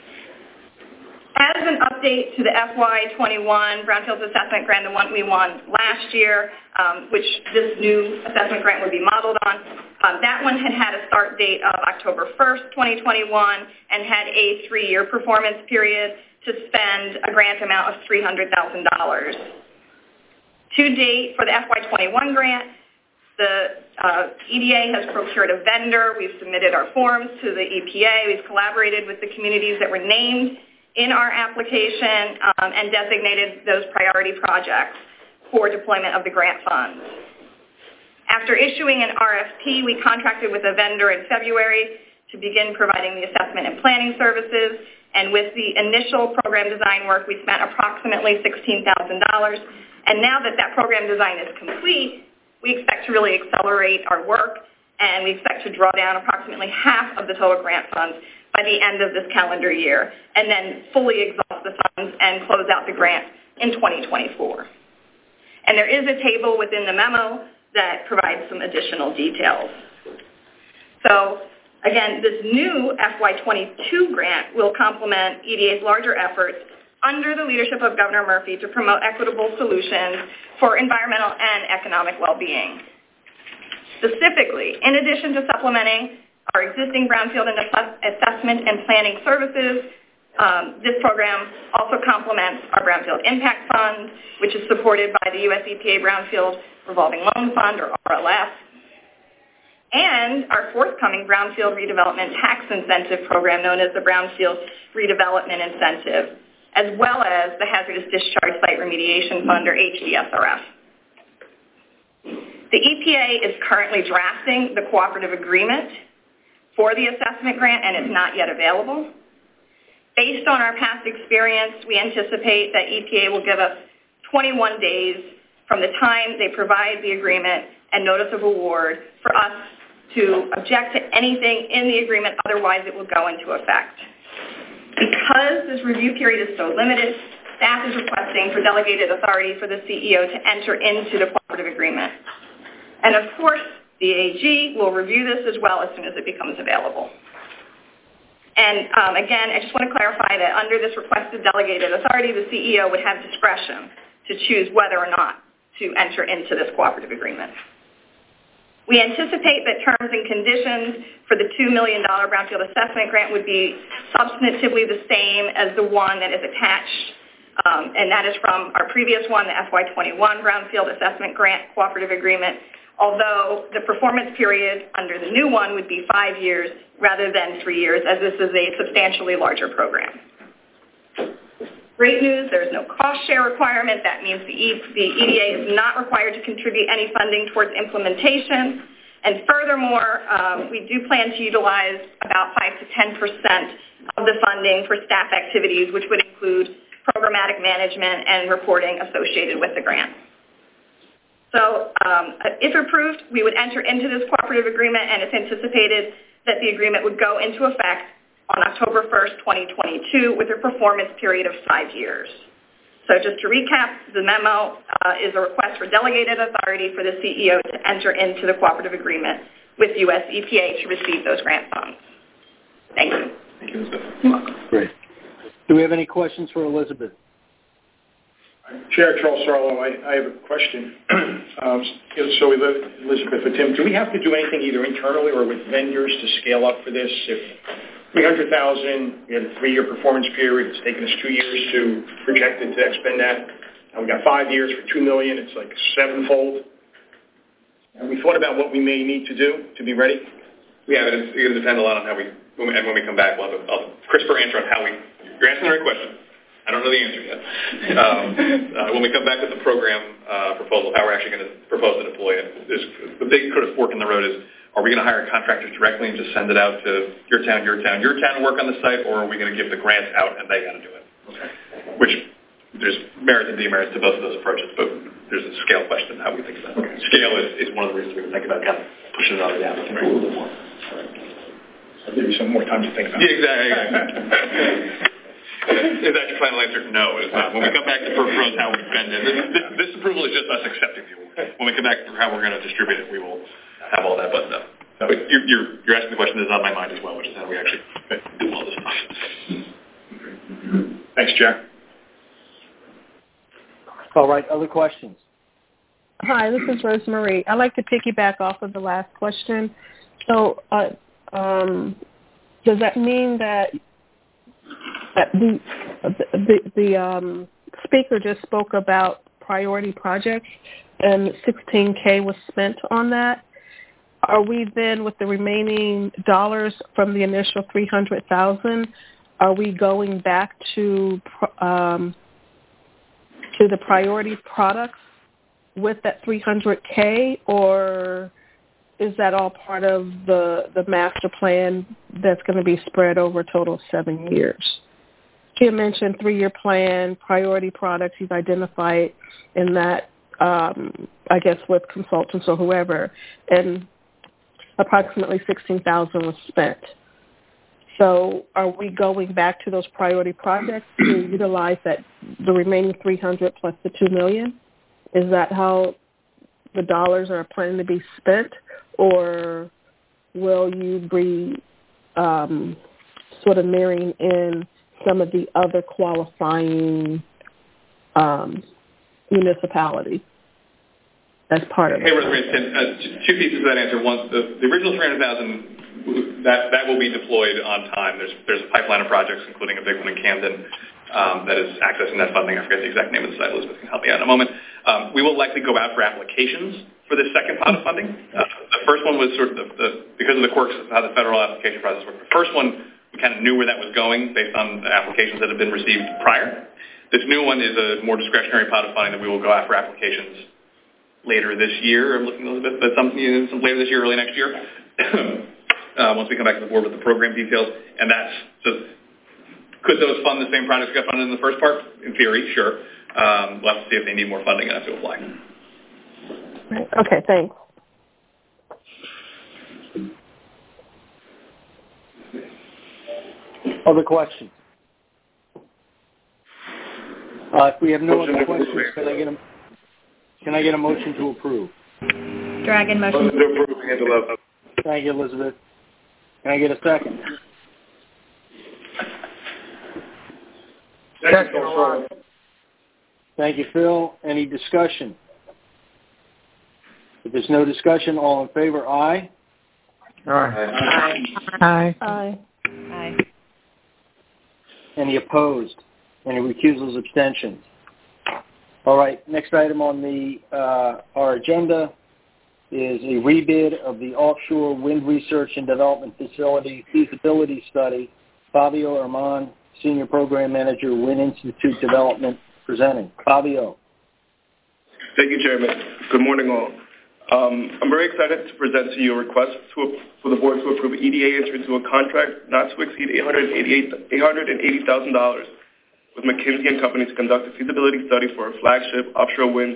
As an update to the F Y twenty-one Brownfields Assessment Grant, the one we won last year, um, which this new assessment grant would be modeled on, um, that one had had a start date of October first, twenty twenty-one, and had a three-year performance period to spend a grant amount of three hundred thousand dollars. To date, for the F Y twenty-one grant, the uh, E D A has procured a vendor. We've submitted our forms to the E P A. We've collaborated with the communities that were named in our application um, and designated those priority projects for deployment of the grant funds. After issuing an R F P, we contracted with a vendor in February to begin providing the assessment and planning services, and with the initial program design work, we spent approximately sixteen thousand dollars, and now that that program design is complete, we expect to really accelerate our work, and we expect to draw down approximately half of the total grant funds by the end of this calendar year, and then fully exhaust the funds and close out the grant in twenty twenty-four. And there is a table within the memo that provides some additional details. So again, this new F Y twenty-two grant will complement E D A's larger efforts under the leadership of Governor Murphy to promote equitable solutions for environmental and economic well-being. Specifically, in addition to supplementing our existing brownfield and assess- assessment and planning services, um, this program also complements our Brownfield Impact Fund, which is supported by the U S E P A Brownfield Revolving Loan Fund, or R L F, and our forthcoming Brownfield Redevelopment Tax Incentive Program, known as the Brownfield Redevelopment Incentive, as well as the Hazardous Discharge Site Remediation Fund, or H D S R F. The E P A is currently drafting the cooperative agreement for the assessment grant, and it's not yet available. Based on our past experience, we anticipate that E P A will give us twenty-one days from the time they provide the agreement and notice of award for us to object to anything in the agreement, otherwise it will go into effect. Because this review period is so limited, staff is requesting for delegated authority for the C E O to enter into the cooperative agreement. And of course, the A G will review this as well as soon as it becomes available. And um, again, I just want to clarify that under this requested delegated authority, the C E O would have discretion to choose whether or not to enter into this cooperative agreement. We anticipate that terms and conditions for the two million dollars Brownfield Assessment Grant would be substantively the same as the one that is attached, um, and that is from our previous one, the F Y twenty-one Brownfield Assessment Grant Cooperative Agreement, although the performance period under the new one would be five years rather than three years, as this is a substantially larger program. Great news, there's no cost share requirement. That means the, e- the E D A is not required to contribute any funding towards implementation. And furthermore, um, we do plan to utilize about five to ten percent of the funding for staff activities, which would include programmatic management and reporting associated with the grant. So um, if approved, we would enter into this cooperative agreement, and it's anticipated that the agreement would go into effect on October first, twenty twenty-two, with a performance period of five years. So just to recap, the memo uh, is a request for delegated authority for the C E O to enter into the cooperative agreement with U S E P A to receive those grant funds. Thank you. Thank you, Elizabeth. Great. Do we have any questions for Elizabeth? Chair Charles Sarlo, I, I have a question. um, so Elizabeth or Tim, do we have to do anything either internally or with vendors to scale up for this? If three hundred thousand dollars, we had a three-year performance period, it's taken us two years to project it to expend that. And we got five years for two million dollars, it's like sevenfold. And we thought about what we may need to do to be ready? Yeah, but it's going to depend a lot on how we, and when we come back, we'll have a, a crisper answer on how we, you're asking the right question. I don't know the answer yet. Um, uh, when we come back with the program uh, proposal, how we're actually going to propose to deploy it, there's, the big sort of fork in the road is, are we going to hire contractors directly and just send it out to your town, your town, your town to work on the site, or are we going to give the grants out and they got to do it? Okay. Which there's merit and demerit to both of those approaches, but there's a scale question how we think about it. Okay. Scale is, is one of the reasons we can think about kind of pushing it on the applicant a little bit more. I'll give you some more time to think about it. Yeah, exactly. Is that your final answer? No, it's not. When we come back to propose how we spend it, this, this, this approval is just us accepting the award. When we come back to how we're going to distribute it, we will have all that buttoned up. But you're, you're, you're asking the question that's on my mind as well, which is how we actually do all this stuff. Thanks, Chair. All right, other questions? Hi, this is Rosemary. I'd like to piggyback off of the last question. So uh, um, does that mean that The the, the um, speaker just spoke about priority projects, and sixteen K was spent on that? Are we then, with the remaining dollars from the initial three hundred thousand, are we going back to um, to the priority products with that three hundred K, or is that all part of the the master plan that's going to be spread over a total of seven years? Kim mentioned three-year plan, priority products you've identified in that, um, I guess, with consultants or whoever, and approximately sixteen thousand dollars was spent. So are we going back to those priority projects to utilize that the remaining three hundred plus the two million dollars? Is that how the dollars are planning to be spent, or will you be um, sort of mirroring in some of the other qualifying um, municipalities as part of it? Hey, Rosemary, uh, two pieces of that answer. One, the, the original three hundred thousand dollars, that, that will be deployed on time. There's, there's a pipeline of projects, including a big one in Camden, um, that is accessing that funding. I forget the exact name of the site. Elizabeth can help me out in a moment. Um, we will likely go out for applications for this second pot of funding. Uh, the first one was sort of, the, the, because of the quirks of how the federal application process works. The first one, we kind of knew where that was going based on the applications that had been received prior. This new one is a more discretionary pot of funding that we will go after applications later this year. I'm looking a little bit, but something you know, some later this year, early next year, uh, once we come back to the board with the program details. And that's, so could those fund the same projects got funded in the first part? In theory, sure. Um, we'll have to see if they need more funding and have to apply. Okay, thanks. Other questions? Uh, if we have no other questions, can I get a can I get a motion to approve? Dragon motion. Motion to approve, Angela. Thank you, Elizabeth. Can I get a second? Second, Phil. Thank you, Phil. Any discussion? If there's no discussion, all in favor, aye? Aye. Aye. Aye. Aye. Any opposed? Any recusals, abstentions? All right, next item on the uh, our agenda is a rebid of the offshore wind research and development facility feasibility study. Fabio Arman, Senior Program Manager, Wind Institute Development, presenting. Fabio. Thank you, Chairman. Good morning, all. Um, I'm very excited to present to you a request to, for the board to approve E D A entry into a contract not to exceed eight hundred eighty thousand dollars with McKinsey and Company to conduct a feasibility study for a flagship offshore wind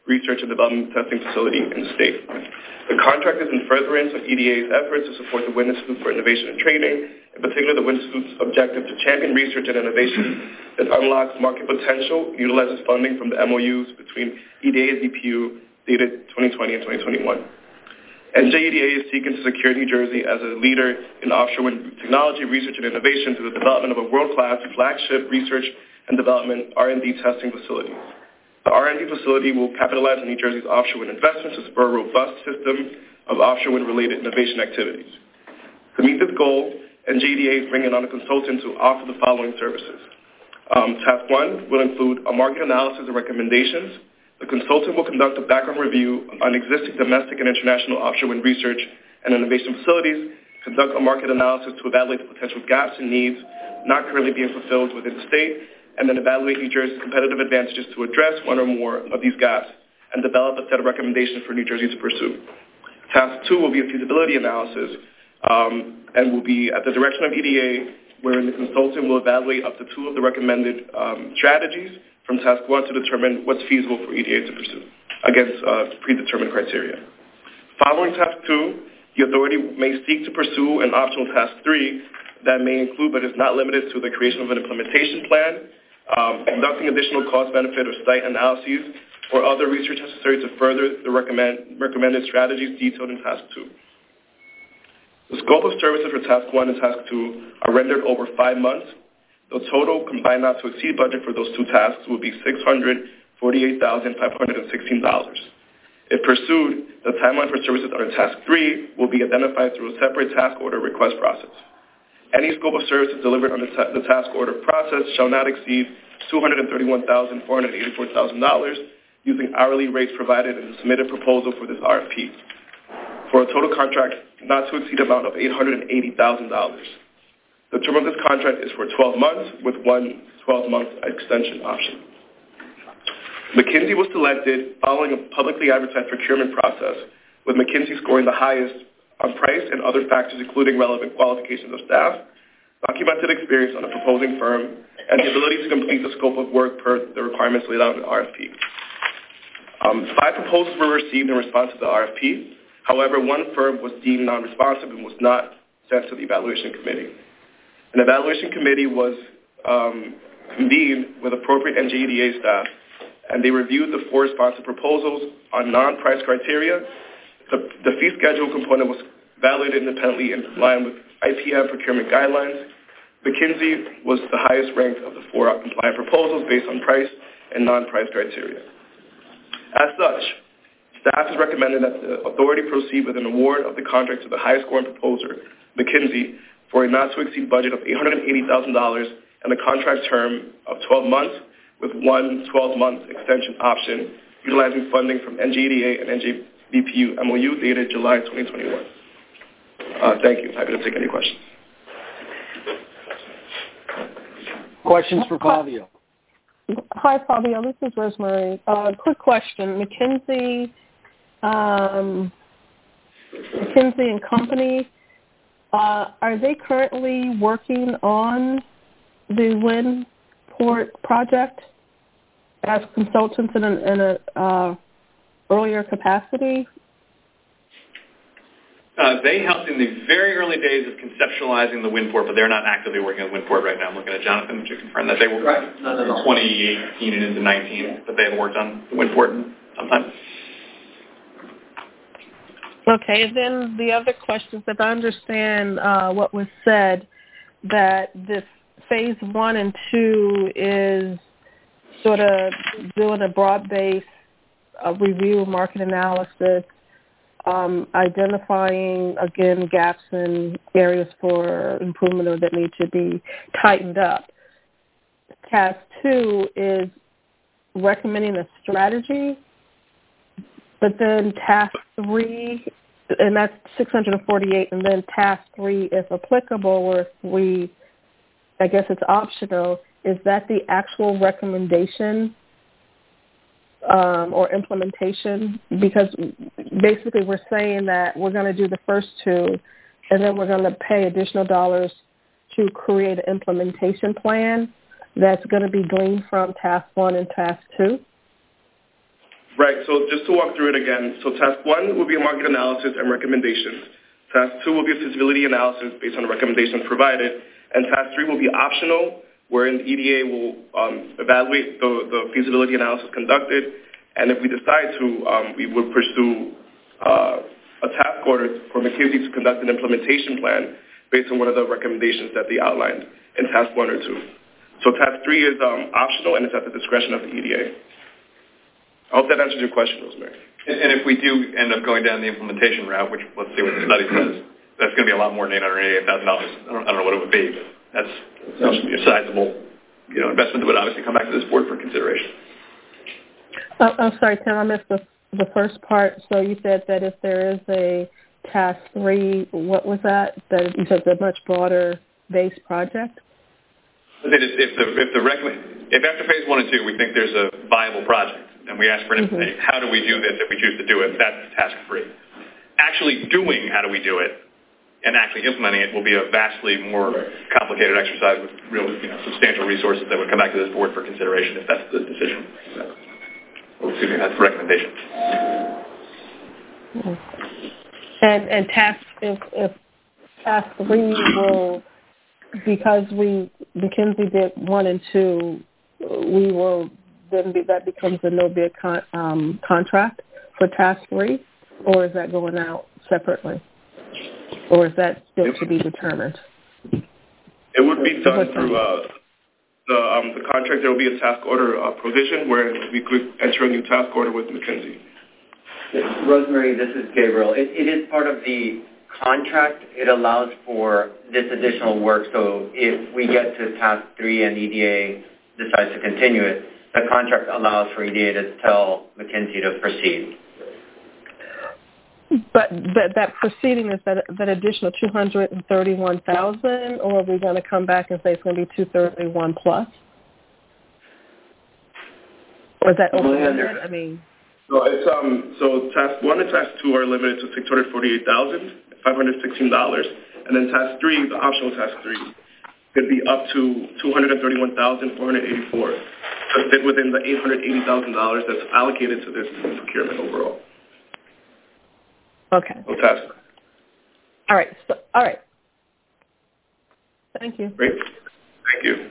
research and development testing facility in the state. The contract is in furtherance of E D A's efforts to support the Wind Institute for Innovation and Training, in particular the Wind Institute's objective to champion research and innovation that unlocks market potential and utilizes funding from the M O Us between E D A and D P U dated twenty twenty and twenty twenty-one. N J E D A is seeking to secure New Jersey as a leader in offshore wind technology, research, and innovation through the development of a world-class flagship research and development R and D testing facility. The R and D facility will capitalize on New Jersey's offshore wind investments to spur a robust system of offshore wind-related innovation activities. To meet this goal, N J E D A is bringing on a consultant to offer the following services. Um, task one will include a market analysis and recommendations. The consultant will conduct a background review on existing domestic and international offshore wind research and innovation facilities, conduct a market analysis to evaluate the potential gaps and needs not currently being fulfilled within the state, and then evaluate New Jersey's competitive advantages to address one or more of these gaps and develop a set of recommendations for New Jersey to pursue. Task two will be a feasibility analysis um, and will be at the direction of E D A, wherein the consultant will evaluate up to two of the recommended um, strategies from task one to determine what's feasible for E D A to pursue against uh, predetermined criteria. Following task two, the authority may seek to pursue an optional task three that may include but is not limited to the creation of an implementation plan, Um, conducting additional cost-benefit or site analyses, or other research necessary to further the recommend, recommended strategies detailed in Task two. The scope of services for Task one and Task two are rendered over five months. The total combined not to exceed budget for those two tasks will be six hundred forty-eight thousand five hundred sixteen dollars. If pursued, the timeline for services under Task three will be identified through a separate task order request process. Any scope of services delivered under the task order process shall not exceed two hundred thirty-one thousand four hundred eighty-four dollars using hourly rates provided in the submitted proposal for this R F P, for a total contract not to exceed amount of eight hundred eighty thousand dollars. The term of this contract is for twelve months with one twelve-month extension option. McKinsey was selected following a publicly advertised procurement process, with McKinsey scoring the highest on price and other factors including relevant qualifications of staff, documented experience on a proposing firm, and the ability to complete the scope of work per the requirements laid out in the R F P. Um, five proposals were received in response to the R F P. However, one firm was deemed non-responsive and was not sent to the evaluation committee. An evaluation committee was um, convened with appropriate N J E D A staff, and they reviewed the four responsive proposals on non-price criteria. The, the fee schedule component was evaluated independently in line with I P M procurement guidelines. McKinsey was the highest ranked of the four compliant proposals based on price and non-price criteria. As such, staff is recommending that the authority proceed with an award of the contract to the highest scoring proposer, McKinsey, for a not-to-exceed budget of eight hundred eighty thousand dollars and a contract term of twelve months with one twelve-month extension option, utilizing funding from N J E D A and N J B P U M O U dated July twenty twenty-one. Uh, thank you. Happy to take any questions. Questions for Fabio? Hi, Fabio. This is Rosemary. Uh, quick question. McKinsey, um, McKinsey and Company, uh, are they currently working on the Windport project as consultants in an in a, uh, earlier capacity? Uh, they helped in the very early days of conceptualizing the Windport, but they're not actively working on Windport right now. I'm looking at Jonathan to confirm that they were right. no, no, no. twenty eighteen and into nineteen, but they haven't worked on the Windport in some time. Okay, and then the other questions, if I understand uh, what was said, that this phase one and two is sort of doing a broad-based uh, review, market analysis, um, identifying, again, gaps and areas for improvement or that need to be tightened up. Task two is recommending a strategy, but then task three, and that's six hundred forty-eight, and then task three, if applicable, or if we, I guess it's optional, is that the actual recommendation um, or implementation? Because basically we're saying that we're going to do the first two, and then we're going to pay additional dollars to create an implementation plan that's going to be gleaned from task one and task two? Right, so just to walk through it again, so task one will be a market analysis and recommendations. Task two will be a feasibility analysis based on the recommendations provided, and task three will be optional, wherein the E D A will um, evaluate the, the feasibility analysis conducted, and if we decide to, um, we would pursue uh, a task order for McKinsey to conduct an implementation plan based on one of the recommendations that they outlined in task one or two. So task three is um, optional, and it's at the discretion of the E D A. I hope that answers your question, Rosemary. And, and if we do end up going down the implementation route, which let's see what the study says, that's going to be a lot more than eight hundred eighty-eight thousand dollars. I don't, I don't know what it would be, but that's, that's a sizable, you know, investment that would obviously come back to this board for consideration. Oh, I'm sorry, Tim, I missed the, the first part. So you said that if there is a task three, what was that? That you said it's a much broader base project? If the, if the recommend, if after phase one and two we think there's a viable project and we ask for an implementation, mm-hmm. how do we do this if we choose to do it? That's task three. Actually doing how do we do it and actually implementing it will be a vastly more complicated exercise with real, you know, substantial resources that would come back to this board for consideration if that's the decision. So, well, excuse me, that's the recommendation. And and task if, if task three will, because we McKinsey did one and two, we will then be, that becomes a no bid con, um, contract for task three, or is that going out separately, or is that still to be determined? It would be done through uh, the um, the contract. There will be a task order uh, provision where we could enter a new task order with McKinsey. Rosemary, this is Gabriel. It, it is part of the contract. It allows for this additional work. So if we get to task three and E D A decides to continue it, the contract allows for E D A to tell McKinsey to proceed. But that, that proceeding is that that additional two hundred and thirty-one thousand, or are we going to come back and say it's going to be two thirty-one plus? Or is that open-ended? I mean. So it's um so task one and task two are limited to six hundred forty-eight thousand five hundred sixteen dollars, and then task three, the optional task three, could be up to two hundred thirty-one thousand four hundred eighty-four dollars to fit within the eight hundred eighty thousand dollars that's allocated to this procurement overall. Okay. No task. All right. So, all right. Thank you. Great. Thank you.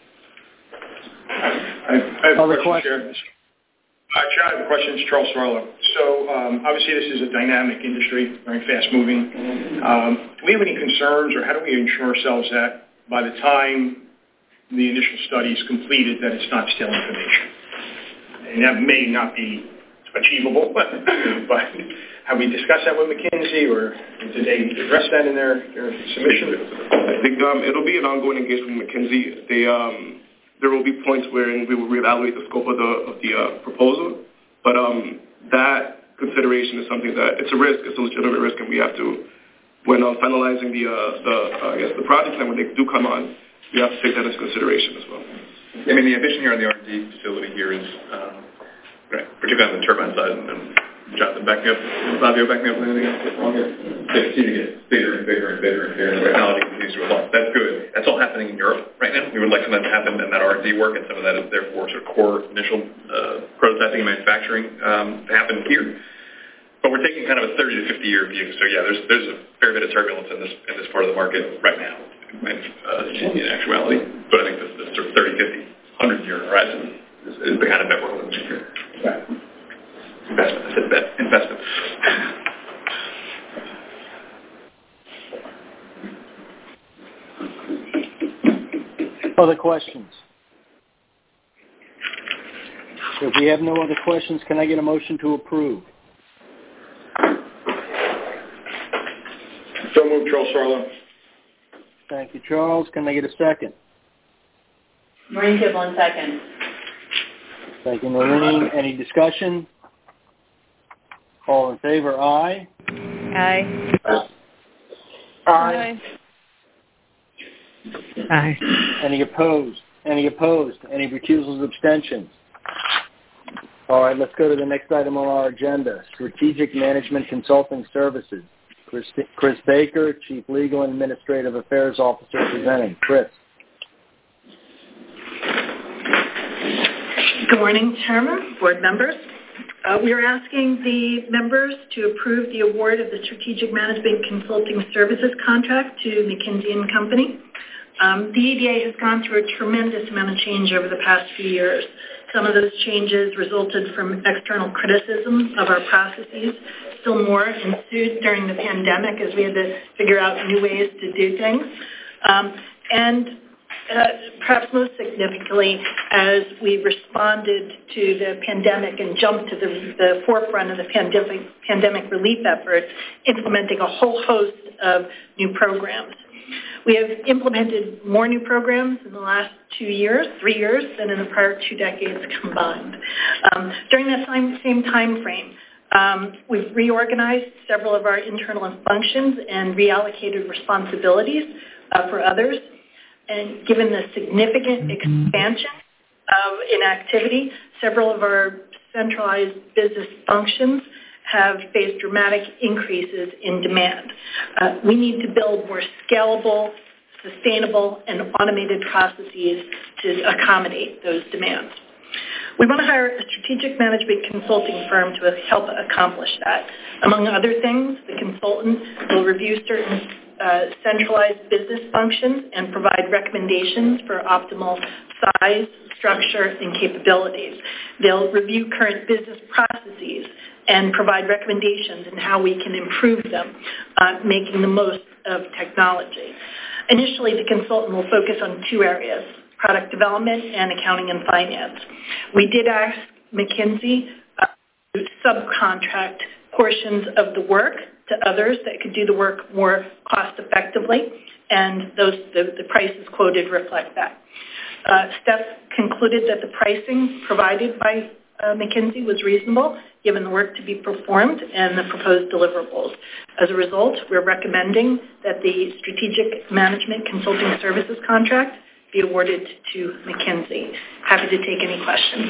I, I have Other a question, Chair. Uh, Chair, I have a question. It's Charles Sarlo. So um, obviously this is a dynamic industry, very fast-moving. Um, do we have any concerns, or how do we ensure ourselves that by the time the initial study is completed that it's not stale information? And that may not be achievable, but, but have we discussed that with McKinsey, or did they address that in their, their submission? I think um, it'll be an ongoing engagement with McKinsey. They, um, there will be points wherein we will reevaluate the scope of the, of the uh, proposal, but um, that consideration is something that it's a risk, it's a legitimate risk, and we have to, when uh, finalizing the, uh, the uh, I guess the project plan, when they do come on, we have to take that into consideration as well. I mean, the ambition here on the R and D facility here is, um, right, particularly on the turbine side, and, and Jonathan, back me up, Fabio, back me up, anything else? They continue to get bigger and bigger and bigger and bigger, and the technology continues to evolve. That's good. That's all happening in Europe right now. We would like some of that to happen in that R and D work, and some of that is therefore sort of core initial uh, prototyping and manufacturing um, to happen here. But we're taking kind of a thirty to fifty year view. So yeah, there's there's a fair bit of turbulence in this in this part of the market right now, in, uh, in actuality. But I think this, this sort of thirty, fifty, one hundred year horizon is, is the kind of bet we're looking at here. Right. Investment. I said bet. Investment. Other questions? If we have no other questions, can I get a motion to approve? So moved, Charles Sarlo. Thank you, Charles. Can I get a second? Maureen Kivlin, second. Thank you, Maureen. Any discussion? All in favor, aye. Aye. Aye. Aye. Any opposed? Any opposed? Any recusals, abstentions? All right, let's go to the next item on our agenda, Strategic Management Consulting Services. Chris, Chris Baker, Chief Legal and Administrative Affairs Officer, presenting. Chris. Good morning, Chairman, board members. Uh, we are asking the members to approve the award of the Strategic Management Consulting Services contract to McKinsey and Company. Um, the E D A has gone through a tremendous amount of change over the past few years. Some of those changes resulted from external criticism of our processes. Still more ensued during the pandemic as we had to figure out new ways to do things. Um, and uh, perhaps most significantly, as we responded to the pandemic and jumped to the, the forefront of the pandemic, pandemic relief efforts, implementing a whole host of new programs. We have implemented more new programs in the last two years, three years, than in the prior two decades combined. Um, during that same, same time frame, um, we've reorganized several of our internal functions and reallocated responsibilities uh, for others. And given the significant expansion of inactivity, several of our centralized business functions have faced dramatic increases in demand. Uh, we need to build more scalable, sustainable, and automated processes to accommodate those demands. We want to hire a strategic management consulting firm to help accomplish that. Among other things, the consultant will review certain uh, centralized business functions and provide recommendations for optimal size, structure, and capabilities. They'll review current business processes and provide recommendations on how we can improve them, uh, making the most of technology. Initially, the consultant will focus on two areas, product development and accounting and finance. We did ask McKinsey uh, to subcontract portions of the work to others that could do the work more cost effectively, and those the, the prices quoted reflect that. Uh, Steph concluded that the pricing provided by uh, McKinsey was reasonable given the work to be performed and the proposed deliverables. As a result, we're recommending that the Strategic Management Consulting Services contract be awarded to McKinsey. Happy to take any questions.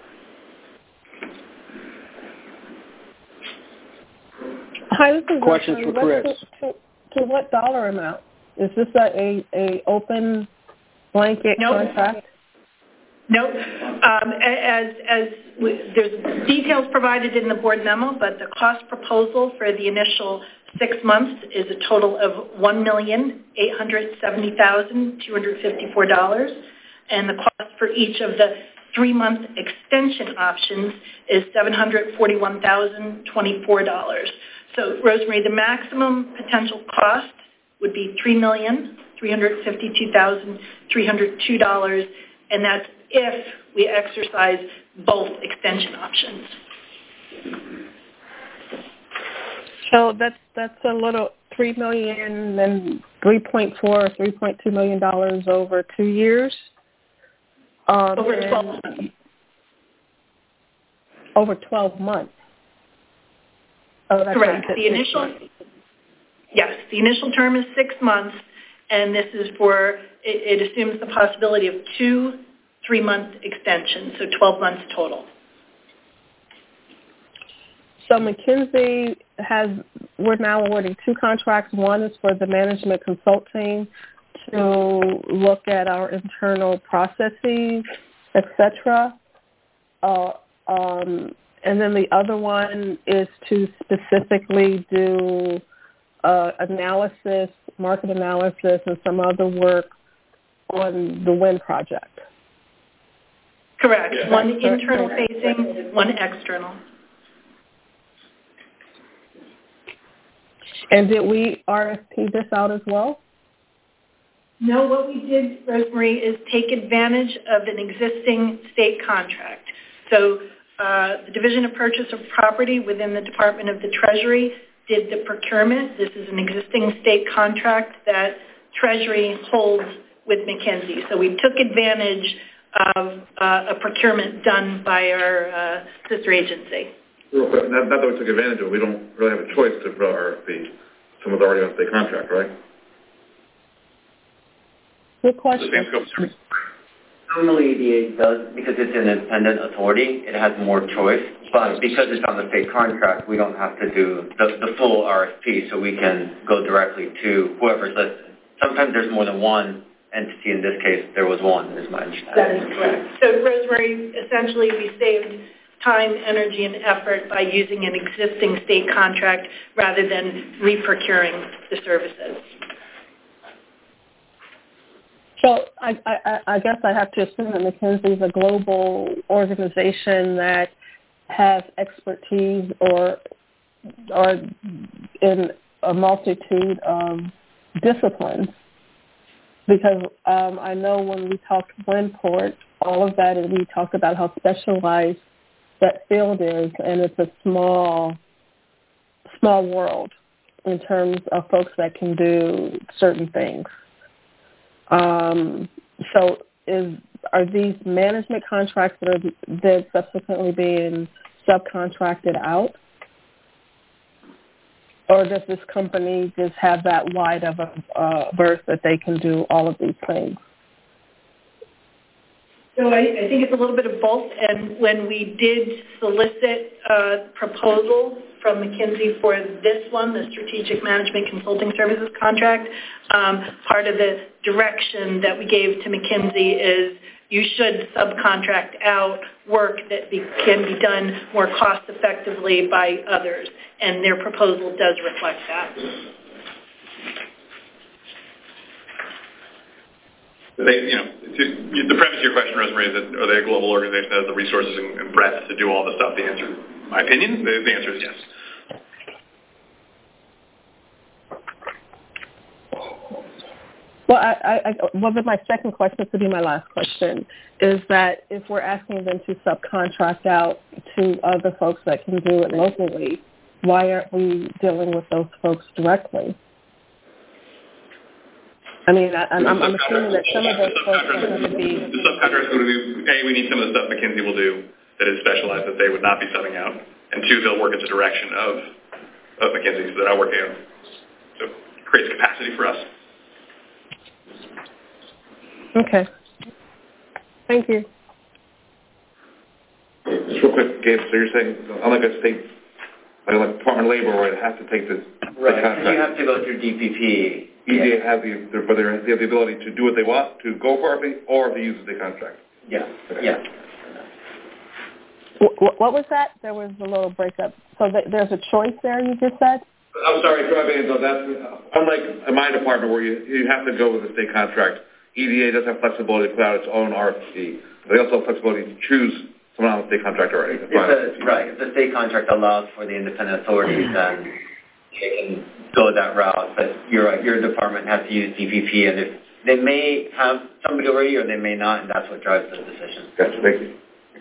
Hi, this is questions Rachel. for Chris. To, to, to what dollar amount? Is this a, a, a open blanket nope. contract? Nope. Um, as as we, there's details provided in the board memo, but the cost proposal for the initial six months is a total of one million eight hundred seventy thousand two hundred fifty-four dollars, and the cost for each of the three-month extension options is seven hundred forty-one thousand twenty-four dollars. So, Rosemary, the maximum potential cost would be three million three hundred fifty-two thousand three hundred two dollars, and that's if we exercise both extension options. So that's that's a little three million and three point four or three point two million dollars over two years. Um, over twelve months. Over twelve months. Oh, that's correct. The initial, yes, the initial term is six months, and this is for it, it assumes the possibility of two three-month extensions, so twelve months total. So McKinsey has, we're now awarding two contracts. One is for the management consulting to look at our internal processes, et cetera. Uh, um, and then the other one is to specifically do uh, analysis, market analysis, and some other work on the WIN project. Correct. Yeah. One internal facing, one external. And did we R F P this out as well? No, what we did, Rosemary, is take advantage of an existing state contract. So uh, the Division of Purchase of Property within the Department of the Treasury did the procurement. This is an existing state contract that Treasury holds with McKinsey. So we took advantage of uh, a procurement done by our uh, sister agency. Real quick, not, not that we took advantage of it, we don't really have a choice to put our R F P. Someone's already on state contract, right? Good question. The same scope of service. Normally, E D A does, because it's an independent authority, it has more choice. But because it's on the state contract, we don't have to do the, the full R F P, so we can go directly to whoever's listed. Sometimes there's more than one entity. In this case, there was one, is my understanding. That is correct. So, Rosemary, essentially we saved time, energy, and effort by using an existing state contract rather than re-procuring the services. So I, I, I guess I have to assume that McKinsey is a global organization that has expertise or or in a multitude of disciplines. Because um, I know when we talked Windport, all of that, and we talked about how specialized that field is, and it's a small, small world in terms of folks that can do certain things. Um, so is are these management contracts that are then subsequently being subcontracted out? Or does this company just have that wide of a uh, berth that they can do all of these things? So I, I think it's a little bit of both. And when we did solicit uh, proposals from McKinsey for this one, the Strategic Management Consulting Services contract, um, part of the direction that we gave to McKinsey is you should subcontract out work that be, can be done more cost effectively by others. And their proposal does reflect that. They, you know, to, the premise of your question, Rosemary, is that are they a global organization that has the resources and, and breadth to do all this stuff? The answer, in my opinion, the, the answer is yes. Well, I, I, well, then my second question, to be my last question, is that if we're asking them to subcontract out to other folks that can do it locally, why aren't we dealing with those folks directly? I mean, I, I'm, I'm assuming that some of those folks are going to be... The subcontractors are going to be, A, we need some of the stuff McKinsey will do that is specialized that they would not be subbing out, and two, they'll work at the direction of, of McKinsey, so they're not working out. So it creates capacity for us. Okay. Thank you. Just real quick, Gabe, so you're saying, unlike a state, like Department of Labor, where it has to take this right. the contract. You have to go through D P P. E D A yeah. has the, whether they have the ability to do what they want, to go for R F P, or to use the contract. Yeah, okay. yeah. What, what was that? There was a little breakup. So th- there's a choice there, you just said? I'm sorry, so that's unlike in my department where you, you have to go with a state contract. E D A does have flexibility to put out its own R F P. They also have flexibility to choose someone on the state contract already. If the, right. If the state contract allows for the independent authorities, then they can go that route. But you're right. Your department has to use D P P, and if they may have somebody already, or they may not, and that's what drives the decision. Gotcha. Thank you.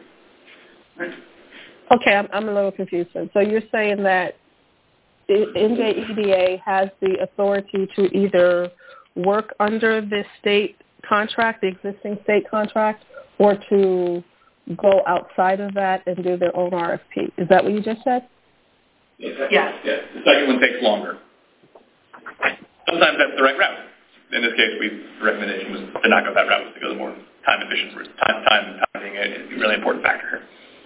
Okay, I'm, I'm a little confused. So you're saying that N J E D A has the authority to either work under the state contract, the existing state contract, or to go outside of that and do their own R F P. Is that what you just said? Yes. Yes. yes. The second one takes longer. Sometimes that's the right route. In this case, we the recommendation was to not go that route, was to go the more time efficient route. Time, time, time being a really important factor here.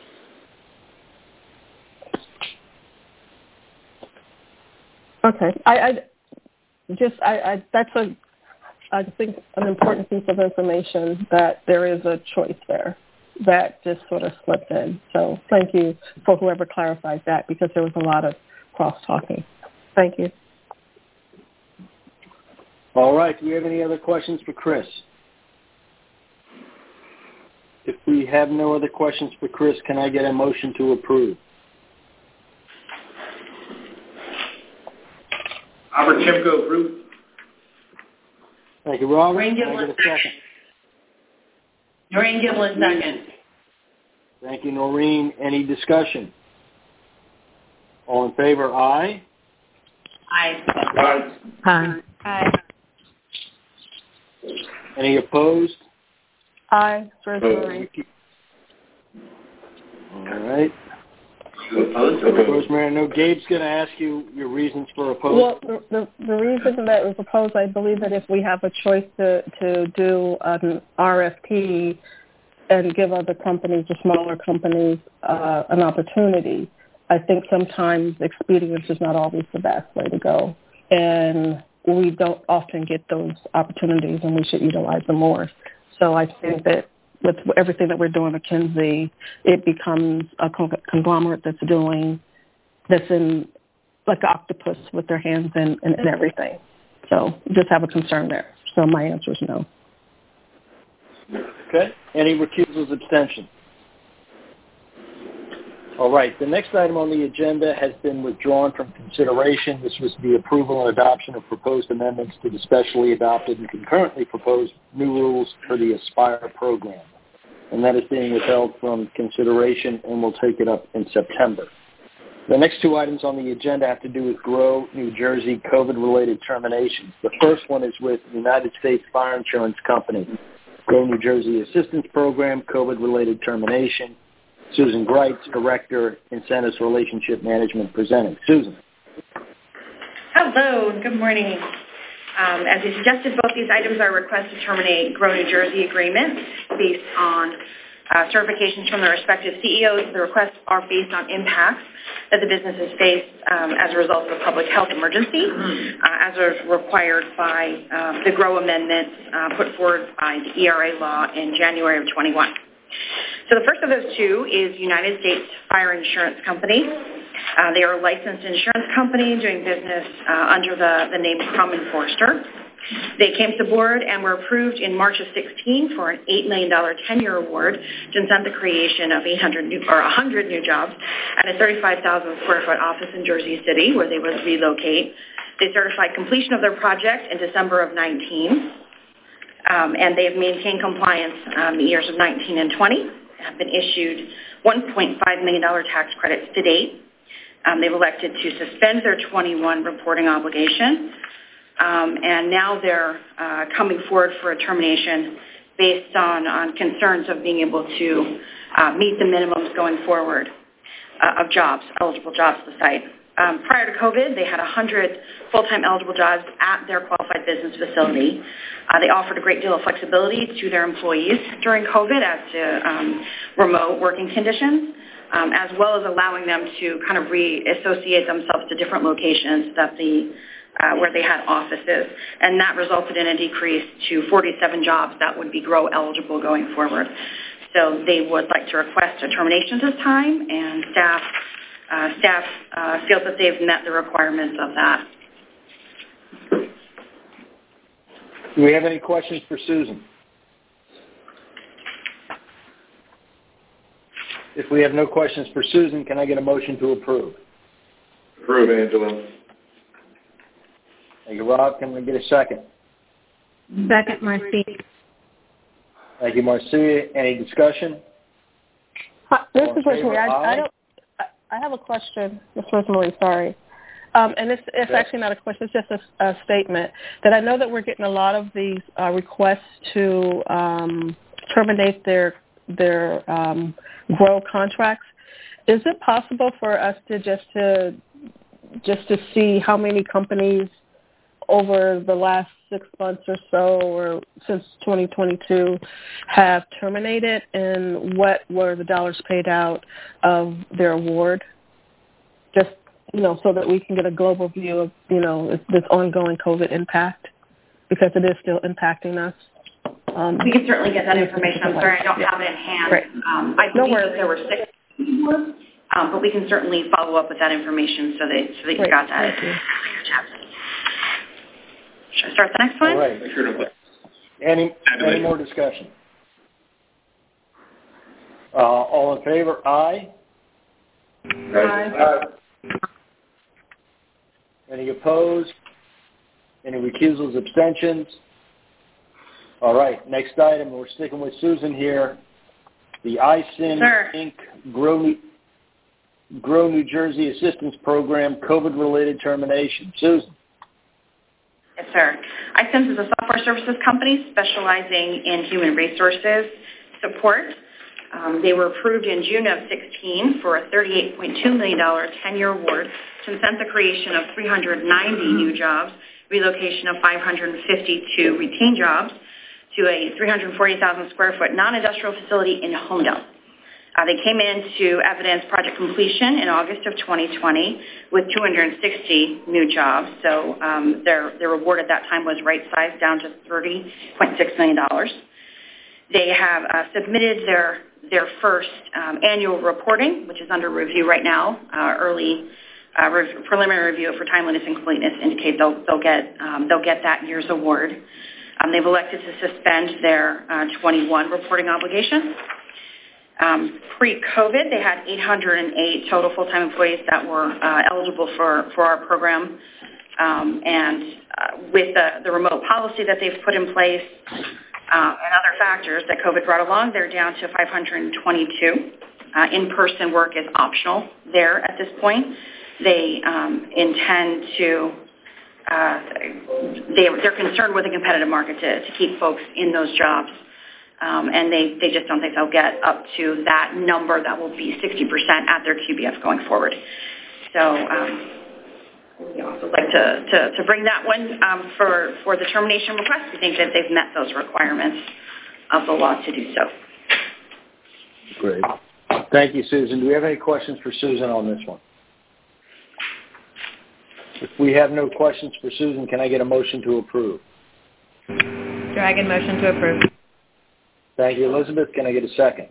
Okay. I, I just I, I that's a I think an important piece of information that there is a choice there that just sort of slipped in. So thank you for whoever clarified that, because there was a lot of cross-talking. Thank you. All right. Do we have any other questions for Chris? If we have no other questions for Chris, can I get a motion to approve? Robert Timko, approve. Thank you, Robert. Noreen Can I get a second? Noreen Giblin, second. Thank you, Noreen. Any discussion? All in favor, aye? Aye. Aye. Aye. Aye. Any opposed? Aye. Rosemary. All right. You opposed? Rosemary, I know Gabe's going to ask you your reasons for opposing. Well, the, the, the reason that was opposed, I believe that if we have a choice to, to do an R F P and give other companies, the smaller companies, uh, an opportunity, I think sometimes expedience is not always the best way to go. And we don't often get those opportunities, and we should utilize them more. So I think that with everything that we're doing at McKinsey, it becomes a conglomerate that's doing, that's in like an octopus with their hands in, in, in everything. So just have a concern there. So my answer is no. Okay. Any recusals, abstentions? All right. The next item on the agenda has been withdrawn from consideration. This was the approval and adoption of proposed amendments to the specially adopted and concurrently proposed new rules for the ASPIRE program. And that is being withheld from consideration, and we'll take it up in September. The next two items on the agenda have to do with Grow, New Jersey COVID-related terminations. The first one is with United States Fire Insurance Company, Grow, New Jersey Assistance Program, COVID-related termination. Susan Greitz, Director, Incentives Relationship Management, presenting. Susan. Hello, good morning. Um, as you suggested, both these items are requests to terminate Grow New Jersey agreements based on uh, certifications from the respective C E Os. The requests are based on impacts that the businesses face um, as a result of a public health emergency, uh, as is required by um, the Grow amendments uh, put forward by the E R A law in January of twenty-one. So the first of those two is United States Fire Insurance Company. Uh, they are a licensed insurance company doing business uh, under the, the name Crum and Forster. They came to the board and were approved in March of sixteen for an eight million dollars ten-year award to incent the creation of eight hundred new, or one hundred new jobs at a thirty-five thousand square foot office in Jersey City where they would relocate. They certified completion of their project in December of nineteen, um, and they have maintained compliance um, the years of nineteen and twenty, have been issued one point five million dollars tax credits to date. Um, they've elected to suspend their twenty-one reporting obligation. Um, and now they're uh, coming forward for a termination based on, on concerns of being able to uh, meet the minimums going forward uh, of jobs, eligible jobs at the site. Um, prior to COVID, they had one hundred full-time eligible jobs at their qualified business facility. Uh, they offered a great deal of flexibility to their employees during COVID as to um, remote working conditions, um, as well as allowing them to kind of re-associate themselves to different locations that the Uh, where they had offices, and that resulted in a decrease to forty-seven jobs that would be Grow eligible going forward. So they would like to request a termination this time, and staff uh, staff uh, feels that they've met the requirements of that. Do we have any questions for Susan? If we have no questions for Susan, can I get a motion to approve? Approve, Angela. Thank you, Rob. Can we get a second? Second, Marcy. Thank you, Marcia. Any discussion? Hi, this is Rosemary. I, I don't. I have a question, Miz Rosemary. Sorry, um, and it's it's okay. actually not a question. It's just a, a statement that I know that we're getting a lot of these uh, requests to um, terminate their their um, Grow contracts. Is it possible for us to just to just to see how many companies over the last six months or so, or since twenty twenty-two, have terminated, and what were the dollars paid out of their award? Just, you know, so that we can get a global view of, you know, this ongoing COVID impact, because it is still impacting us. Um, we can certainly get that information. I'm sorry, I don't yeah. have it in hand. Right. Um, I believe no that there were six awards, um, but we can certainly follow up with that information so that so that you Great. got that. Thank you. Should I start the next one? All right. Any, any more discussion? Uh, all in favor? Aye. Aye. Any opposed? Any recusals, abstentions? All right. Next item. We're sticking with Susan here. The I S I N, Sir. Incorporated. Grow New, Grow New Jersey Assistance Program, COVID-related termination. Susan. Yes, sir. I S I N is a software services company specializing in human resources support. Um, they were approved in June of sixteen for a thirty-eight point two million dollars ten-year award to incent the creation of three hundred ninety new jobs, relocation of five hundred fifty-two retained jobs to a three hundred forty thousand square foot non-industrial facility in Homedale. Uh, they came in to evidence project completion in August of twenty twenty with two hundred sixty new jobs. So um, their, their award at that time was right-sized down to thirty point six million dollars. They have uh, submitted their their first um, annual reporting, which is under review right now. Uh, early uh, re- preliminary review for timeliness and completeness indicate they'll they'll get um, they'll get that year's award. Um, they've elected to suspend their uh, twenty-one reporting obligation. Um, pre-COVID, they had eight hundred eight total full-time employees that were uh, eligible for, for our program. Um, and uh, with the, the remote policy that they've put in place uh, and other factors that COVID brought along, they're down to five hundred twenty-two. Uh, in-person work is optional there at this point. They um, intend to, uh, they, they're concerned with the competitive market to, to keep folks in those jobs. Um, and they, they just don't think they'll get up to that number that will be sixty percent at their Q B F going forward. So um, we also like to, to, to bring that one um, for, for the termination request. We think that they've met those requirements of the law to do so. Great. Thank you, Susan. Do we have any questions for Susan on this one? If we have no questions for Susan, can I get a motion to approve? Dragon, motion to approve. Thank you, Elizabeth. Can I get a second?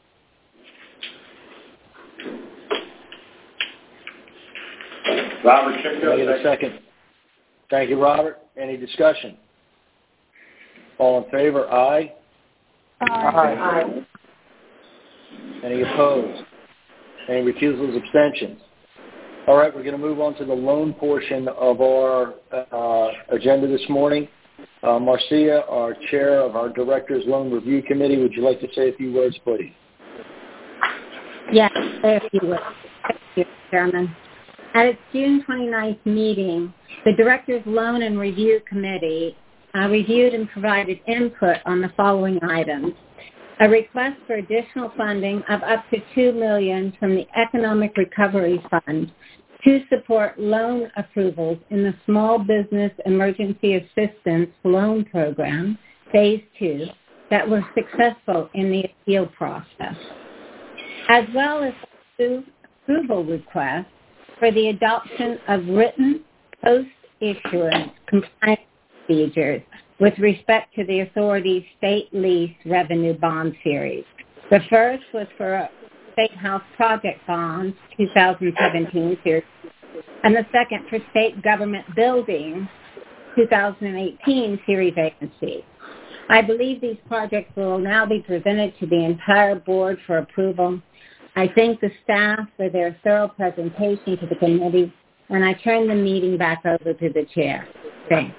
Robert Shimko. Can I get a second? Thank you, Robert. Any discussion? All in favor? Aye. Aye. Aye. Any opposed? Any recusals, abstentions? All right, we're going to move on to the loan portion of our uh, agenda this morning. Uh, Marcia, our chair of our Directors Loan Review Committee, would you like to say a few words, please? Yes, say a few words. Thank you, Chairman. At its June twenty-ninth meeting, the Directors Loan and Review Committee uh, reviewed and provided input on the following items. A request for additional funding of up to two million dollars from the Economic Recovery Fund to support loan approvals in the Small Business Emergency Assistance Loan Program, Phase two, that were successful in the appeal process, as well as approval requests for the adoption of written post-issuance compliance procedures with respect to the authority's state lease revenue bond series. The first was for State House Project Bonds twenty seventeen series, and the second for State Government Buildings twenty eighteen series agency. I believe these projects will now be presented to the entire board for approval. I thank the staff for their thorough presentation to the committee, and I turn the meeting back over to the chair. Thanks.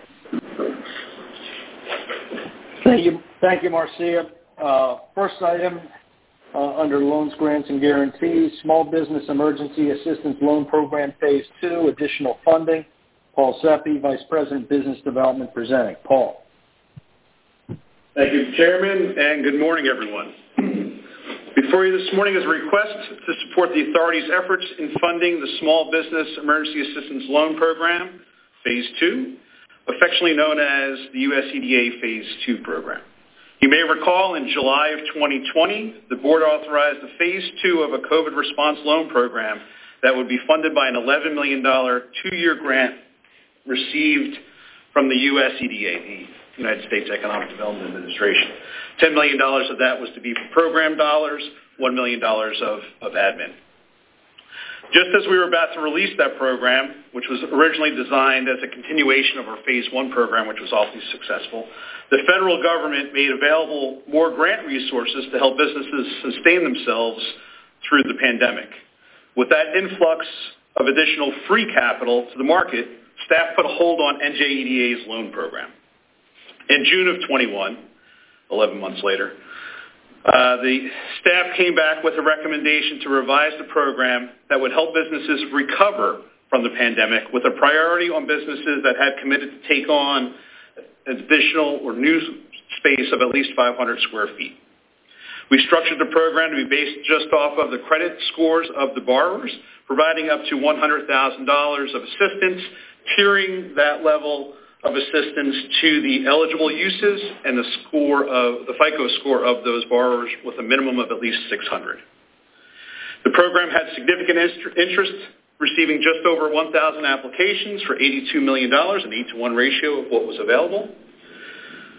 Thank you, thank you, Marcia. Uh, first item uh, under loans, grants, and guarantees, Small Business Emergency Assistance Loan Program Phase two, additional funding. Paul Seppi, Vice President, Business Development, presenting. Paul. Thank you, Chairman, and good morning, everyone. Before you this morning is a request to support the authority's efforts in funding the Small Business Emergency Assistance Loan Program, Phase two, affectionately known as the U S E D A Phase two program. You may recall in July of twenty twenty, the board authorized the Phase two of a COVID response loan program that would be funded by an eleven million dollars two-year grant received from the U S E D A, the United States Economic Development Administration. ten million dollars of that was to be for program dollars, one million dollars of, of admin. Just as we were about to release that program, which was originally designed as a continuation of our Phase one program, which was awfully successful, the federal government made available more grant resources to help businesses sustain themselves through the pandemic. With that influx of additional free capital to the market, staff put a hold on N J E D A's loan program. In June of twenty-one, eleven months later, Uh, the staff came back with a recommendation to revise the program that would help businesses recover from the pandemic with a priority on businesses that had committed to take on additional or new space of at least five hundred square feet. We structured the program to be based just off of the credit scores of the borrowers, providing up to one hundred thousand dollars of assistance, tiering that level of assistance to the eligible uses and the score of the FICO score of those borrowers with a minimum of at least six hundred. The program had significant interest, receiving just over one thousand applications for eighty-two million dollars, an eight to one ratio of what was available.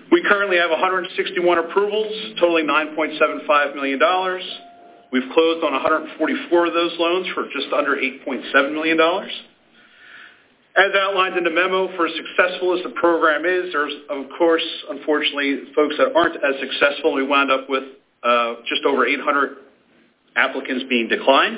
We currently have one hundred sixty-one approvals, totaling nine point seven five million dollars. We've closed on one hundred forty-four of those loans for just under eight point seven million dollars. As outlined in the memo, for as successful as the program is, there's, of course, unfortunately, folks that aren't as successful. We wound up with uh, just over eight hundred applicants being declined.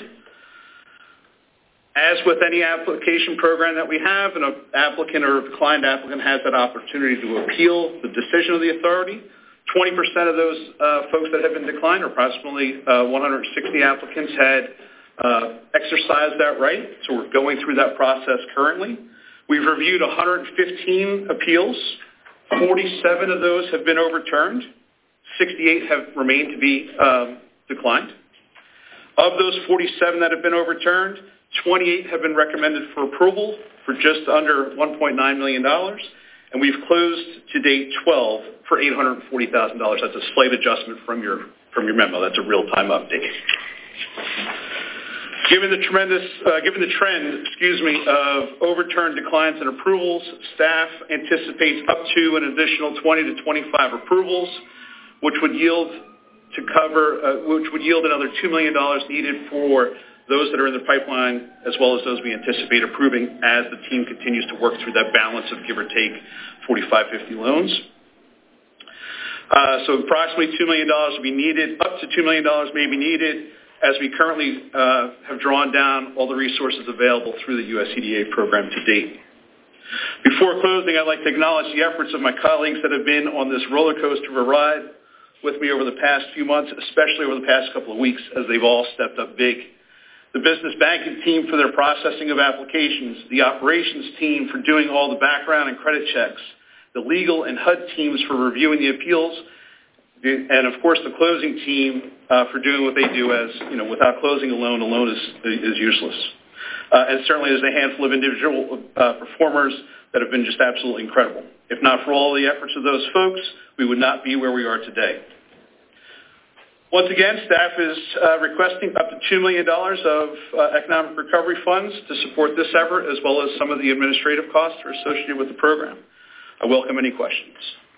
As with any application program that we have, an applicant or a declined applicant has that opportunity to appeal the decision of the authority. twenty percent of those uh, folks that have been declined, or approximately uh, one hundred sixty applicants, had uh, exercised that right. So we're going through that process currently. We've reviewed one hundred fifteen appeals. forty-seven of those have been overturned. sixty-eight have remained to be um, declined. Of those forty-seven that have been overturned, twenty-eight have been recommended for approval for just under one point nine million dollars, and we've closed to date twelve for eight hundred forty thousand dollars. That's a slight adjustment from your from your memo. That's a real-time update. Given the tremendous, uh, given the trend, excuse me, of overturned declines and approvals, staff anticipates up to an additional twenty to twenty-five approvals, which would yield to cover, uh, which would yield another two million dollars needed for those that are in the pipeline, as well as those we anticipate approving as the team continues to work through that balance of give or take forty-five, fifty loans. Uh, so approximately two million dollars will be needed, up to two million dollars may be needed, as we currently uh, have drawn down all the resources available through the U S E D A program to date. Before closing, I'd like to acknowledge the efforts of my colleagues that have been on this roller coaster of a ride with me over the past few months, especially over the past couple of weeks, as they've all stepped up big. The business banking team for their processing of applications, the operations team for doing all the background and credit checks, the legal and H U D teams for reviewing the appeals, and of course the closing team uh, for doing what they do. As you know, without closing a loan, a loan is is useless. Uh, and certainly there's a handful of individual uh, performers that have been just absolutely incredible. If not for all the efforts of those folks, we would not be where we are today. Once again, staff is uh, requesting up to two million dollars of uh, economic recovery funds to support this effort, as well as some of the administrative costs that are associated with the program. I welcome any questions.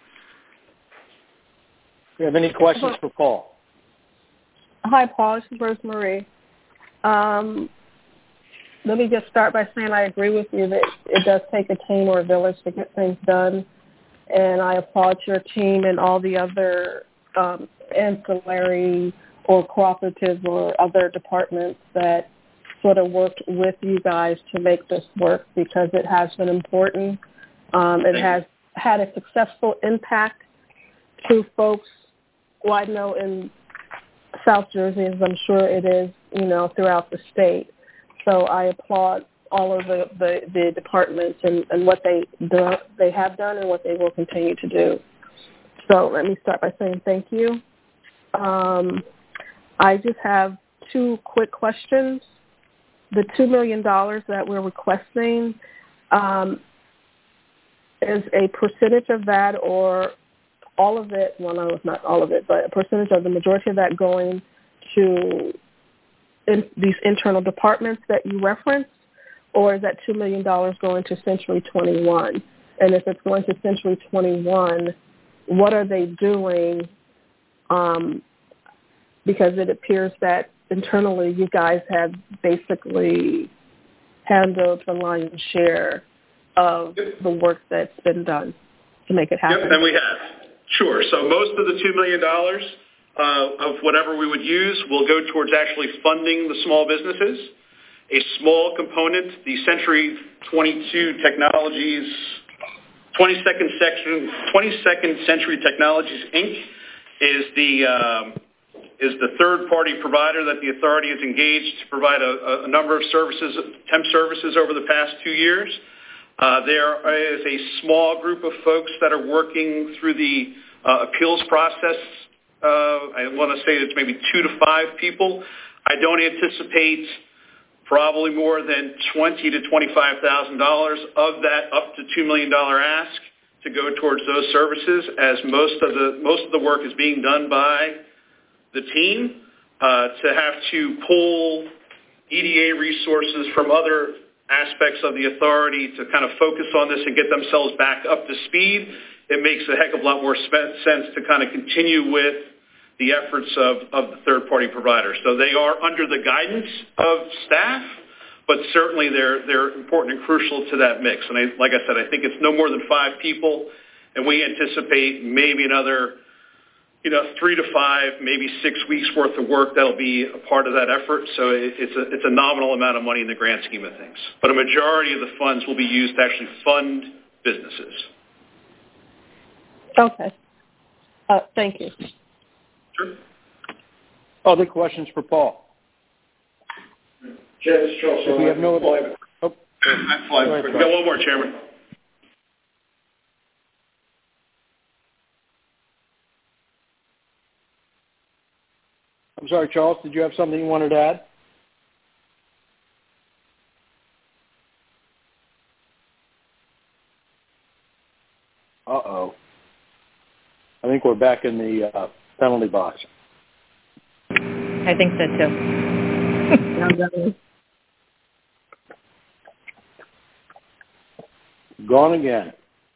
Do you have any questions for Paul? Hi, Paul. This is Rosemary. Um, let me just start by saying I agree with you that it does take a team or a village to get things done, and I applaud your team and all the other um, ancillary or cooperative or other departments that sort of worked with you guys to make this work, because it has been important. Um, it has had a successful impact to folks, well, I know in South Jersey, as I'm sure it is, you know, throughout the state. So I applaud all of the, the, the departments and, and what they do, they have done and what they will continue to do. So let me start by saying thank you. Um, I just have two quick questions. The two million dollars that we're requesting, um, is a percentage of that or all of it, well, no, it's not all of it, but a percentage of the majority of that going to in these internal departments that you referenced, or is that two million dollars going to Century twenty-one? And if it's going to Century twenty-one, what are they doing? Um, because it appears that internally you guys have basically handled the lion's share of the work that's been done to make it happen. Yep, and we have. Sure. So most of the two million dollars uh, of whatever we would use will go towards actually funding the small businesses. A small component, the Century twenty-two Technologies, twenty-second, section, twenty-second Century Technologies, Incorporated, is the um, is the third-party provider that the authority has engaged to provide a, a number of services, temp services over the past two years. Uh, there is a small group of folks that are working through the uh, appeals process. Uh, I want to say it's maybe two to five people. I don't anticipate probably more than twenty to twenty-five thousand dollars of that up to two million dollars ask to go towards those services, as most of the most of the work is being done by the team. Uh, to have to pull E D A resources from other aspects of the authority to kind of focus on this and get themselves back up to speed it makes a heck of a lot more spe- sense to kind of continue with the efforts of, of the third-party providers. So they are under the guidance of staff, but certainly they're they're important and crucial to that mix. And I, like I said, I think it's no more than five people, and we anticipate maybe another, you know, three to five, maybe six weeks worth of work that'll be a part of that effort. So it, it's a it's a nominal amount of money in the grand scheme of things. But a majority of the funds will be used to actually fund businesses. Okay. Uh, thank you. Sure. Other questions for Paul? Chair, this is Charles. If we have no other... Oh. We got one more, Chairman. I'm sorry, Charles, did you have something you wanted to add? Uh-oh. I think we're back in the uh, penalty box. I think so, too. Gone again.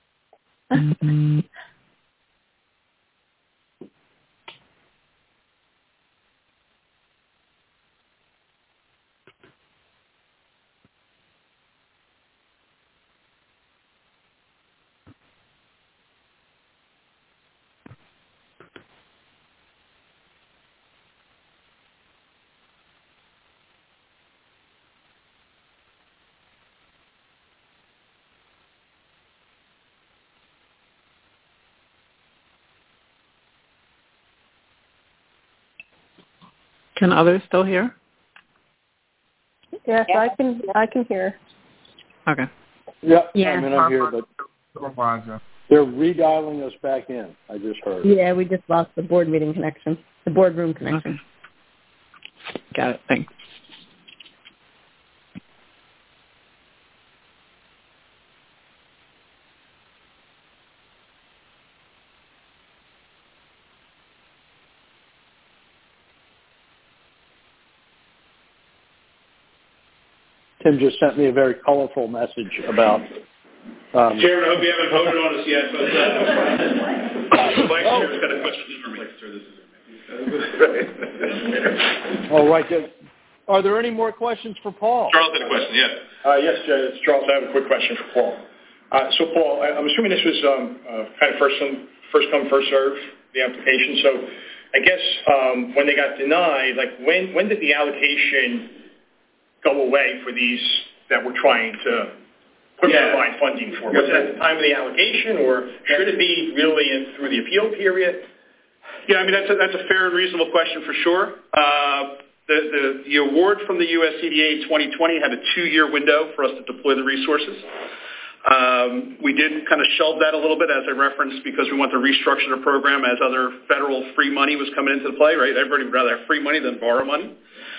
Can others still hear? Yes, I can. I can hear. Okay. Yeah, Yeah. I mean, I'm here, but they're redialing us back in. I just heard. Yeah, we just lost the board meeting connection, the boardroom connection. Okay. Got it. Thanks. Tim just sent me a very colorful message about... Um, Chairman, I hope you haven't voted on us yet, but uh, the Vice Chair's got a question for me. All right. Are there any more questions for Paul? Charles had a question, yes. Uh, yes, Jay, it's Charles. I have a quick question for Paul. Uh, so, Paul, I, I'm assuming this was um, uh, kind of first come, first come, first serve, the application. So I guess um, when they got denied, like when, when did the allocation go away for these that we're trying to put Yeah. provide funding for? Was it at the time of the allocation, or should it be really in, through the appeal period? Yeah, I mean, that's a, that's a fair and reasonable question for sure. Uh, the, the, the award from the U S C D A in twenty twenty had a two-year window for us to deploy the resources. Um, we did kind of shelve that a little bit, as I referenced, because we want to restructure the program as other federal free money was coming into play, right? Everybody would rather have free money than borrow money.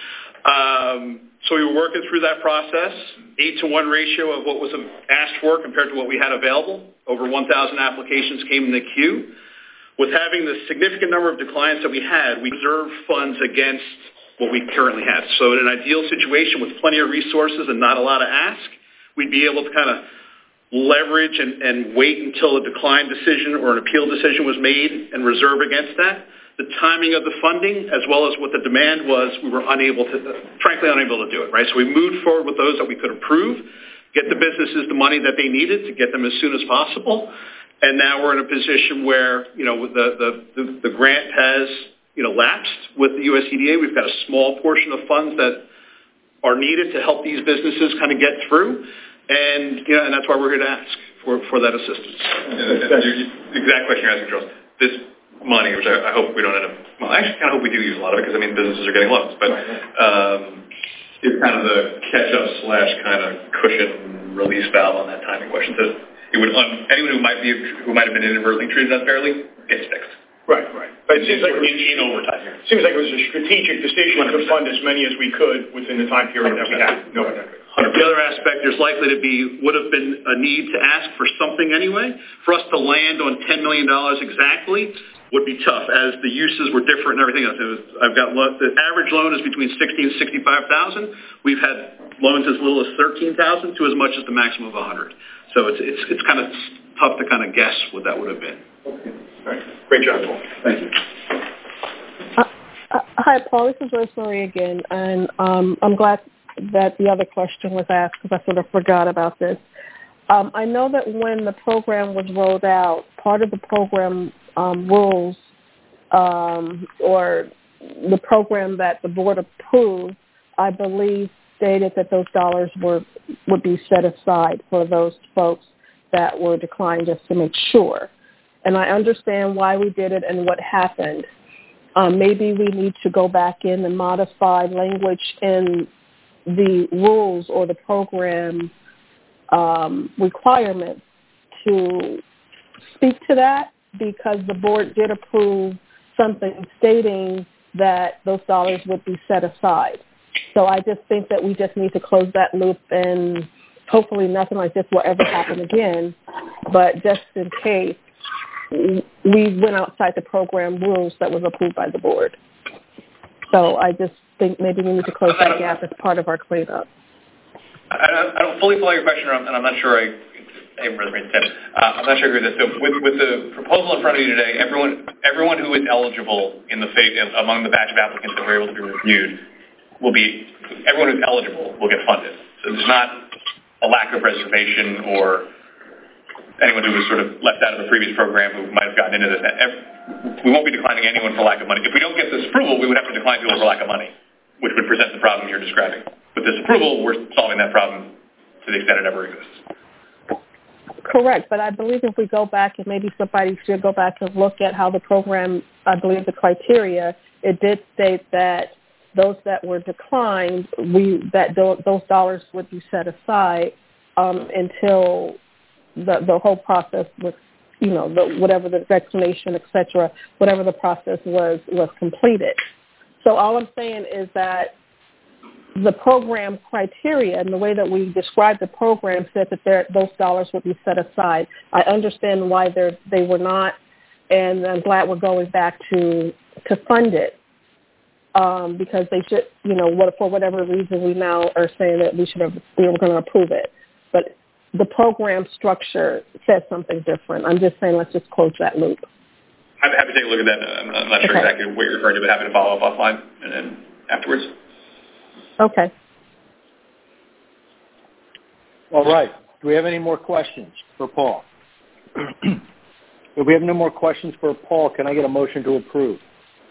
Um, so we were working through that process, eight to one ratio of what was asked for compared to what we had available. Over one thousand applications came in the queue. With having the significant number of declines that we had, we reserved funds against what we currently had. So in an ideal situation with plenty of resources and not a lot of ask, we'd be able to kind of leverage and, and wait until a decline decision or an appeal decision was made and reserve against that. The timing of the funding, as well as what the demand was, we were unable to, frankly, unable to do it, right? So we moved forward with those that we could approve, get the businesses the money that they needed to get them as soon as possible. And now we're in a position where, you know, the, the, the, the grant has, you know, lapsed with the U S C D A. We've got a small portion of funds that are needed to help these businesses kind of get through. And, you know, and that's why we're here to ask for, for that assistance. Yeah, the exact question you're asking, Charles. This money, which I, I hope we don't end up, well, I actually kind of hope we do use a lot of it because, I mean, businesses are getting loans, but um, it's kind of the catch-up slash kind of cushion release valve on that timing question. So it would, un, anyone who might be, who might have been inadvertently treated unfairly gets fixed. Right, right. But it seems like in, in overtime here. It seems like it was a strategic decision to fund as many as we could within the time period that we had. No, The other aspect, there's likely to be, would have been a need to ask for something anyway. For us to land on ten million dollars exactly would be tough, as the uses were different and everything else. It was, I've got, the average loan is between sixty and sixty-five thousand. We've had loans as little as thirteen thousand to as much as the maximum of one hundred. So it's, it's, it's kind of tough to kind of guess what that would have been. Okay. All right. Great job, Paul. Thank you. Uh, uh, hi, Paul. This is Rosemary again, and um, I'm glad that the other question was asked because I sort of forgot about this. Um, I know that when the program was rolled out, part of the program um, rules um, or the program that the board approved, I believe, stated that those dollars were would be set aside for those folks that were declined just to make sure. And I understand why we did it and what happened. Um, maybe we need to go back in and modify language in the rules or the program um, requirements to speak to that, because the board did approve something stating that those dollars would be set aside. So I just think that we just need to close that loop, and hopefully nothing like this will ever happen again. But just in case, we went outside the program rules that was approved by the board. So I just think maybe we need to close that gap as part of our cleanup. I don't, I don't fully follow your question, and I'm not sure I, I uh, I'm not sure I agree with this. So with, with the proposal in front of you today, everyone everyone who is eligible in the among the batch of applicants that were able to be reviewed will be, everyone who's eligible will get funded. So there's not a lack of reservation or anyone who was sort of left out of the previous program who might have gotten into this. We won't be declining anyone for lack of money. If we don't get this approval, we would have to decline people for lack of money, which would present the problem you're describing. With this approval, we're solving that problem to the extent it ever exists. Correct, but I believe if we go back, and maybe somebody should go back and look at how the program, I believe the criteria, it did state that those that were declined, we that those dollars would be set aside um, until the the whole process was, you know, the, whatever the vaccination, et cetera, whatever the process was was completed. So all I'm saying is that the program criteria and the way that we described the program said that there, those dollars would be set aside. I understand why they they were not, and I'm glad we're going back to to fund it. Um, because they should, you know, what, for whatever reason, we now are saying that we should have, we were going to approve it. But the program structure says something different. I'm just saying let's just close that loop. I'm happy to take a look at that. I'm not, I'm not sure okay. exactly what you're referring to, but happy to follow up offline and then afterwards. Okay. All right. Do we have any more questions for Paul? If we have no more questions for Paul, can I get a motion to approve?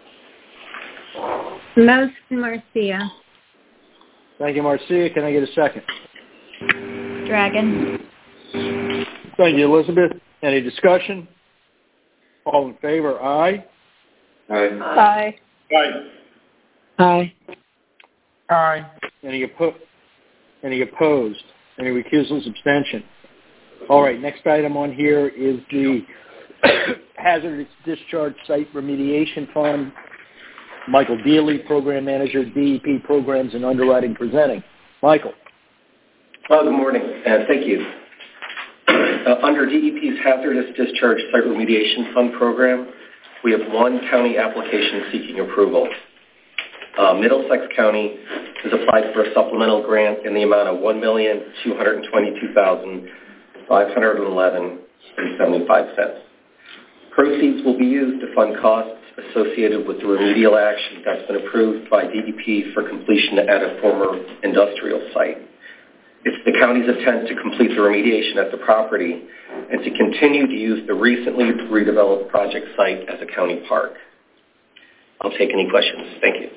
Motion Marcia. Thank you, Marcia. Can I get a second? Dragon. Thank you, Elizabeth. Any discussion? All in favor, aye? Aye. Aye. Aye. Aye. Any, oppo- any opposed? Any recusals, abstention? All right, next item on here is the Hazardous Discharge Site Remediation Fund. Michael Dealey, Program Manager, D E P Programs and Underwriting, presenting. Michael. Well, good morning, and thank you. Uh, under D E P's Hazardous Discharge Site Remediation Fund program, we have one county application seeking approval. Uh, Middlesex County has applied for a supplemental grant in the amount of one million two hundred twenty-two thousand five hundred eleven dollars and seventy-five cents. Proceeds will be used to fund costs associated with the remedial action that's been approved by D E P for completion at a former industrial site. It's the county's intent to complete the remediation at the property and to continue to use the recently redeveloped project site as a county park. I'll take any questions. Thank you.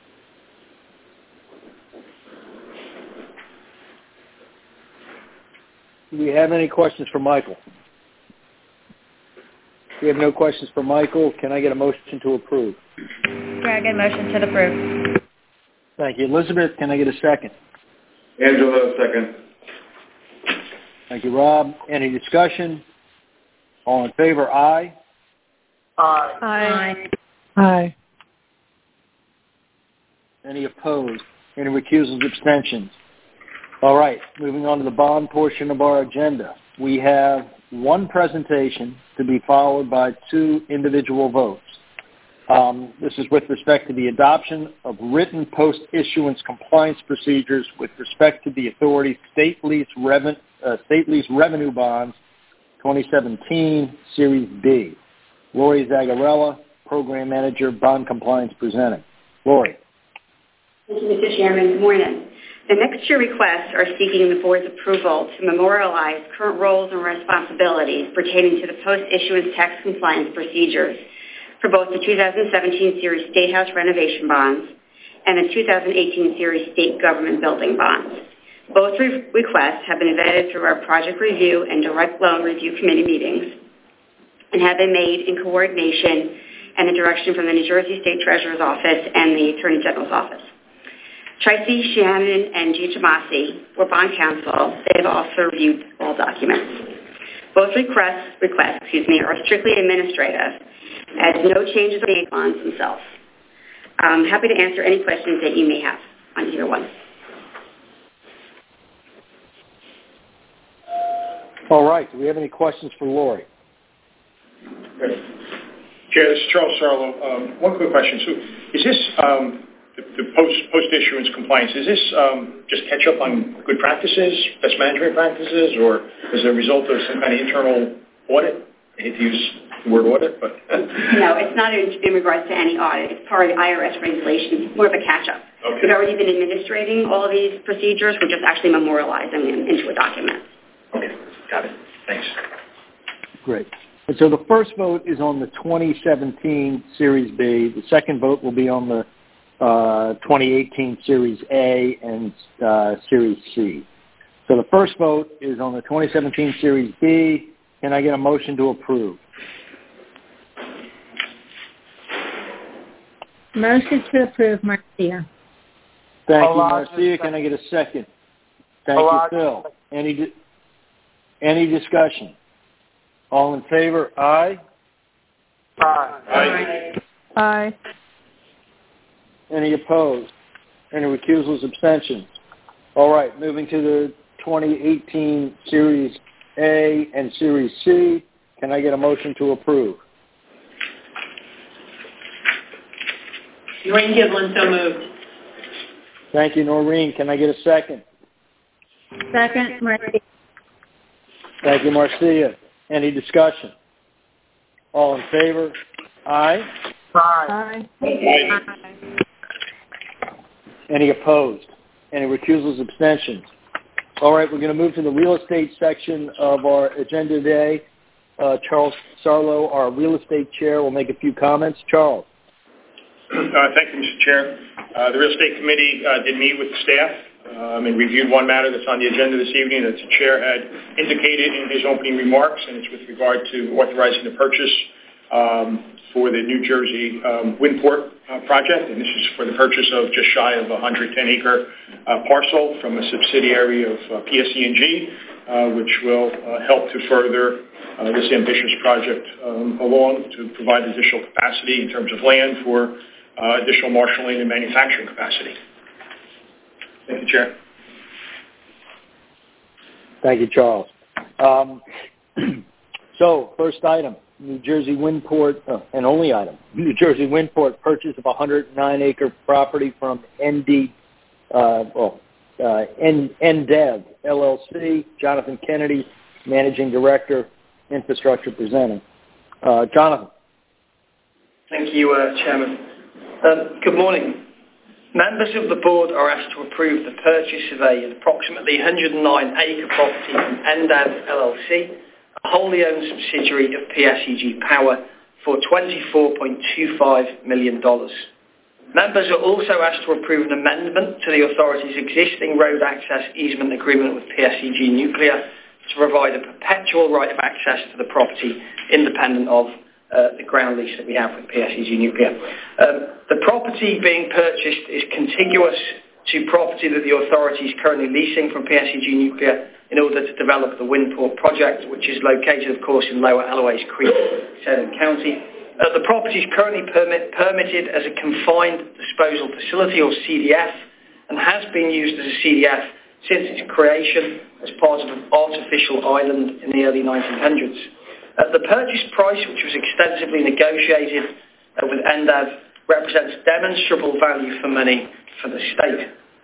Do we have any questions for Michael? We have no questions for Michael. Can I get a motion to approve? Dragon, motion to approve. Thank you. Elizabeth, can I get a second? Angela, second. Thank you, Rob. Any discussion? All in favor, aye? Aye. Aye. Aye. Any opposed? Any recusals, abstentions? All right, moving on to the bond portion of our agenda. We have one presentation to be followed by two individual votes. Um, this is with respect to the adoption of written post-issuance compliance procedures with respect to the authority's state lease, reven- uh, state lease revenue bonds twenty seventeen, Series B. Lori Zagarella, Program Manager, Bond Compliance, presenting. Lori. Thank you, Mister Chairman. Good morning. The next two requests are seeking the board's approval to memorialize current roles and responsibilities pertaining to the post-issuance tax compliance procedures for both the two thousand seventeen Series State House renovation bonds and the two thousand eighteen Series State Government Building bonds. Both re- requests have been vetted through our project review and direct loan review committee meetings and have been made in coordination and the direction from the New Jersey State Treasurer's Office and the Attorney General's Office. Tracy, Shannon, and G. Tomasi were bond counsel. They have also reviewed all documents. Both requests, requests excuse me, are strictly administrative, as no changes are made to bonds themselves. I'm happy to answer any questions that you may have on either one. All right. Do we have any questions for Lori? Chair, this is Charles Sarlo. Um, one quick question. So is this um, the, the post, post-issuance compliance, is this um, just catch up on good practices, best management practices, or is it a result of some kind of internal audit? I hate to use the word audit, but... No, it's not in, in regards to any audit. It's part of the I R S regulations. It's more of a catch-up. Okay. We've already been administrating all of these procedures. We're just actually memorializing them into a document. Okay, got it. Thanks. Great. And so the first vote is on the twenty seventeen Series B. The second vote will be on the uh, twenty eighteen Series A and uh, Series C. So the first vote is on the twenty seventeen Series B. Can I get a motion to approve? Motion to approve, Marcia. Thank you, Marcia. Can I get a second? Thank you, Phil. Any di- any discussion? All in favor? Aye? Aye. Aye. Aye. Any opposed? Any recusals, abstentions? All right, moving to the twenty eighteen Series A and Series C. Can I get a motion to approve? Noreen Giblin, so moved. Thank you, Noreen. Can I get a second? Second, Marcia. Thank you, Marcia. Any discussion? All in favor? Aye? Aye. Aye. Any opposed? Any recusals, abstentions? All right, we're going to move to the real estate section of our agenda today. Uh, Charles Sarlo, our real estate chair, will make a few comments. Charles. Uh, thank you, Mister Chair. Uh, the Real Estate Committee uh, did meet with staff um, and reviewed one matter that's on the agenda this evening that the Chair had indicated in his opening remarks, and it's with regard to authorizing the purchase um, for the New Jersey um, Windport uh, project, and this is for the purchase of just shy of a one hundred ten acre uh, parcel from a subsidiary of uh, P S E and G, uh, which will uh, help to further uh, this ambitious project um, along to provide additional capacity in terms of land for uh, additional marshaling and manufacturing capacity. Thank you, Chair. Thank you, Charles. Um, so, first item, New Jersey Windport, uh, and only item, New Jersey Windport purchase of a one hundred nine acre property from N D, uh, well, uh, N- NDEV L L C. Jonathan Kennedy, Managing Director, Infrastructure, presenting. Uh, Jonathan. Thank you, uh, Chairman. Um, good morning. Members of the board are asked to approve the purchase of a approximately one hundred nine acre property from N D E V L L C, a wholly owned subsidiary of P S E G Power, for twenty-four point two five million dollars. Members are also asked to approve an amendment to the authority's existing road access easement agreement with P S E G Nuclear to provide a perpetual right of access to the property independent of Uh, the ground lease that we have with P S E G Nuclear. Um, the property being purchased is contiguous to property that the authority is currently leasing from P S E G Nuclear in order to develop the Windport project, which is located, of course, in Lower Alloways Creek, Salem County. Uh, the property is currently permit, permitted as a confined disposal facility, or C D F, and has been used as a C D F since its creation as part of an artificial island in the early nineteen hundreds. Uh, the purchase price, which was extensively negotiated uh, with N D E V, represents demonstrable value for money for the state.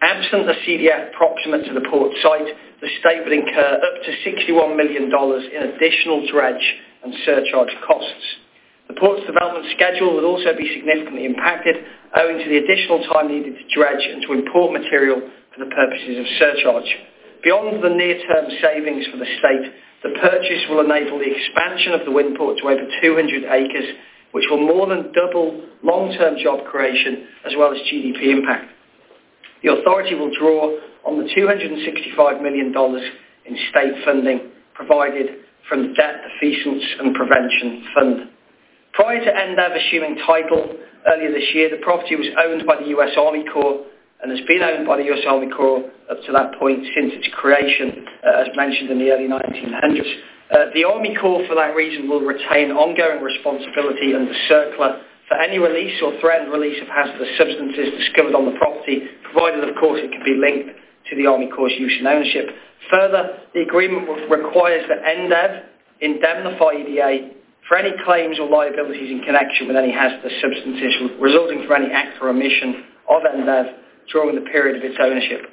Absent a C D F proximate to the port site, the state would incur up to sixty-one million dollars in additional dredge and surcharge costs. The port's development schedule would also be significantly impacted owing to the additional time needed to dredge and to import material for the purposes of surcharge. Beyond the near-term savings for the state, the purchase will enable the expansion of the wind port to over two hundred acres, which will more than double long-term job creation as well as G D P impact. The authority will draw on the two hundred sixty-five million dollars in state funding provided from the Debt Defeasance and Prevention Fund. Prior to N D E V assuming title earlier this year, the property was owned by the U S Army Corps and has been owned by the U S Army Corps up to that point since its creation, uh, as mentioned in the early nineteen hundreds. Uh, the Army Corps, for that reason, will retain ongoing responsibility under CERCLA for any release or threatened release of hazardous substances discovered on the property, provided, of course, it can be linked to the Army Corps' use and ownership. Further, the agreement requires that N D E V indemnify E D A for any claims or liabilities in connection with any hazardous substances resulting from any act or omission of N D E V during the period of its ownership.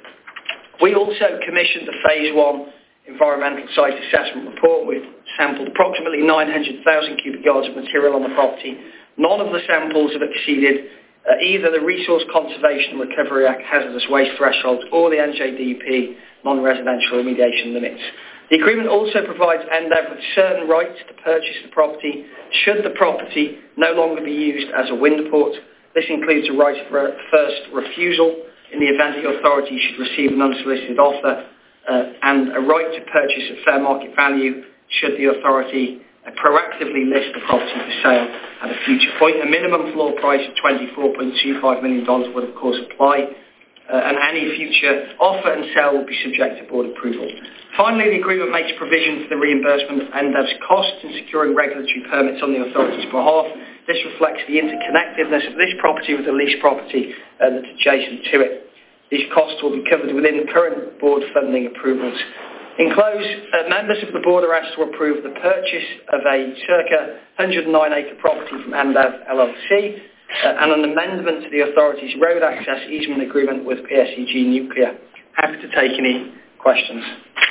We also commissioned the Phase one environmental site assessment report. We've sampled approximately nine hundred thousand cubic yards of material on the property. None of the samples have exceeded uh, either the Resource Conservation and Recovery Act hazardous waste thresholds or the N J D E P non-residential remediation limits. The agreement also provides N D E V with certain rights to purchase the property should the property no longer be used as a wind port. This includes a right of first refusal in the event the authority should receive an unsolicited offer uh, and a right to purchase at fair market value should the authority uh, proactively list the property for sale at a future point. A minimum floor price of twenty-four point two five million dollars would of course apply, uh, and any future offer and sale will be subject to board approval. Finally, the agreement makes provision for the reimbursement of N D E V's costs in securing regulatory permits on the authority's behalf. This reflects the interconnectedness of this property with the lease property uh, that's adjacent to it. These costs will be covered within the current board funding approvals. In close, uh, members of the board are asked to approve the purchase of a circa one hundred nine acre property from N D E V L L C uh, and an amendment to the authority's road access easement agreement with P S E G Nuclear. Happy to take any questions.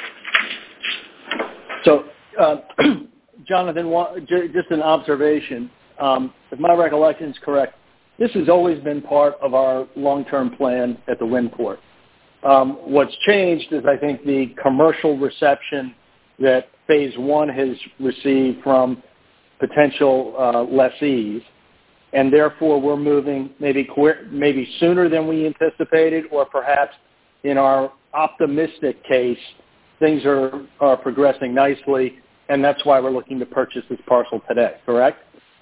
So, uh, Jonathan, just an observation. Um, if my recollection is correct, this has always been part of our long-term plan at the wind port. Um, what's changed is, I think, the commercial reception that Phase one has received from potential uh, lessees, and therefore we're moving maybe maybe sooner than we anticipated, or perhaps in our optimistic case, things are, are progressing nicely, and that's why we're looking to purchase this parcel today, correct?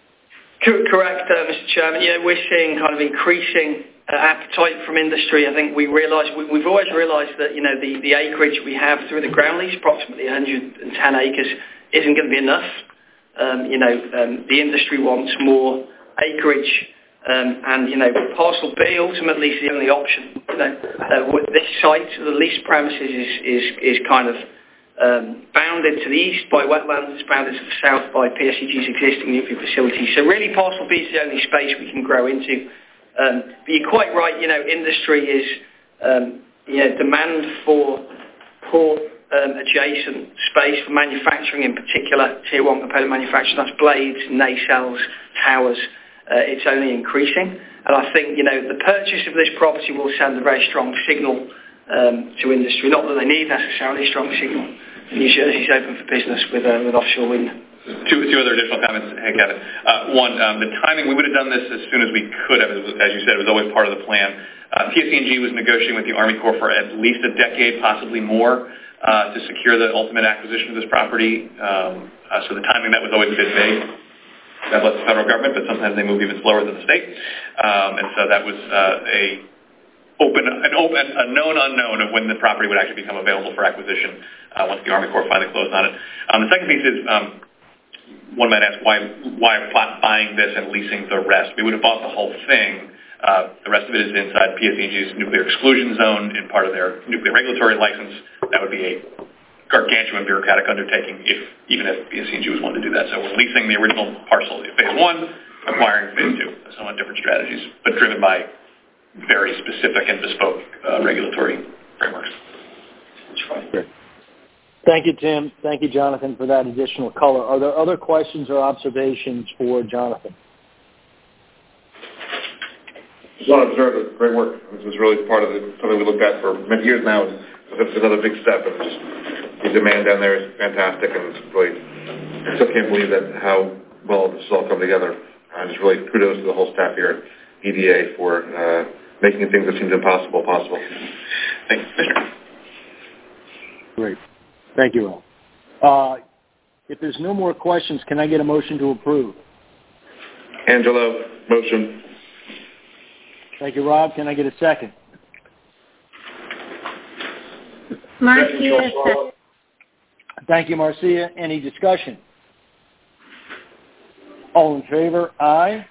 Correct, uh, Mister Chairman. Yeah, we're seeing kind of increasing uh, appetite from industry. I think we realise, we, we've always realised that, you know, the, the acreage we have through the ground lease, approximately one hundred ten acres, isn't going to be enough. Um, you know, um, the industry wants more acreage, um, and, you know, parcel B ultimately is the only option. You know, uh, with this site, the lease premises is, is, is kind of Um, bounded to the east by wetlands, it's bounded to the south by P S E G's existing nuclear facility. So really parcel B is the only space we can grow into. Um, but you're quite right, you know, industry is, um, you know, demand for port um, adjacent space for manufacturing, in particular tier one component manufacturing, that's blades, nacelles, towers, uh, it's only increasing. And I think, you know, the purchase of this property will send a very strong signal um, to industry, not that they need necessarily a strong signal. New Jersey's open for business with, uh, with offshore wind. Two, two other additional comments, hey, Kevin. Uh, one, um, the timing, we would have done this as soon as we could have. As you said, it was always part of the plan. Uh, P S E G was negotiating with the Army Corps for at least a decade, possibly more, uh, to secure the ultimate acquisition of this property. Um, uh, so the timing, that was always a bit vague. That left the federal government, but sometimes they move even slower than the state. Um, and so that was uh, a open, an open, a known unknown of when the property would actually become available for acquisition uh, once the Army Corps finally closed on it. Um, the second piece is, um, one might ask, why why buying this and leasing the rest? We would have bought the whole thing. Uh, the rest of it is inside P S E G's nuclear exclusion zone in part of their nuclear regulatory license. That would be a gargantuan bureaucratic undertaking if even if P S E G was wanting to do that. So we're leasing the original parcel in phase one, acquiring phase two. Somewhat different strategies, but driven by very specific and bespoke uh, regulatory frameworks. Great. Thank you, Tim. Thank you, Jonathan, for that additional color. Are there other questions or observations for Jonathan? Just want to observe it. Great work. This was really part of the, something we looked at for many years now. It's another big step, and just the demand down there is fantastic, and it's really, I still can't believe that how well this has all come together. Uh, just really kudos to the whole staff here at E D A for uh, making things that seemed impossible possible. Thanks, Commissioner. Great. Thank you, Rob. Uh, if there's no more questions, can I get a motion to approve? Angelo, motion. Thank you, Rob. Can I get a second? Marcia, second. Thank you, Marcia. Any discussion? All in favor? Aye.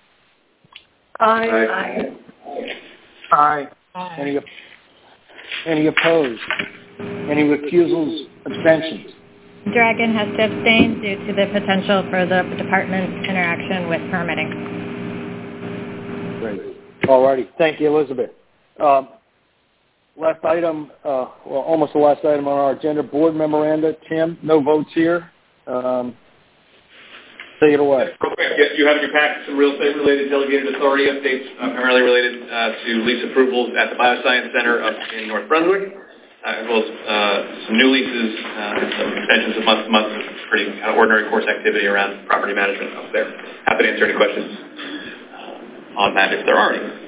Aye. Aye. Aye. Any, any opposed? Any recusals, abstentions? Dragon has to abstain due to the potential for the department's interaction with permitting. Great. All righty. Thank you, Elizabeth. Um, last item, uh, well, almost the last item on our agenda, board memoranda. Tim, no votes here. Um, take it away. Yes, you have in your packet some real estate-related delegated authority updates, uh, primarily related uh, to lease approvals at the Bioscience Center up in North Brunswick, uh, as well as uh, some new leases, uh, some extensions of month to month, pretty kind of ordinary course activity around property management up there. Happy to answer any questions uh, on that if there are any.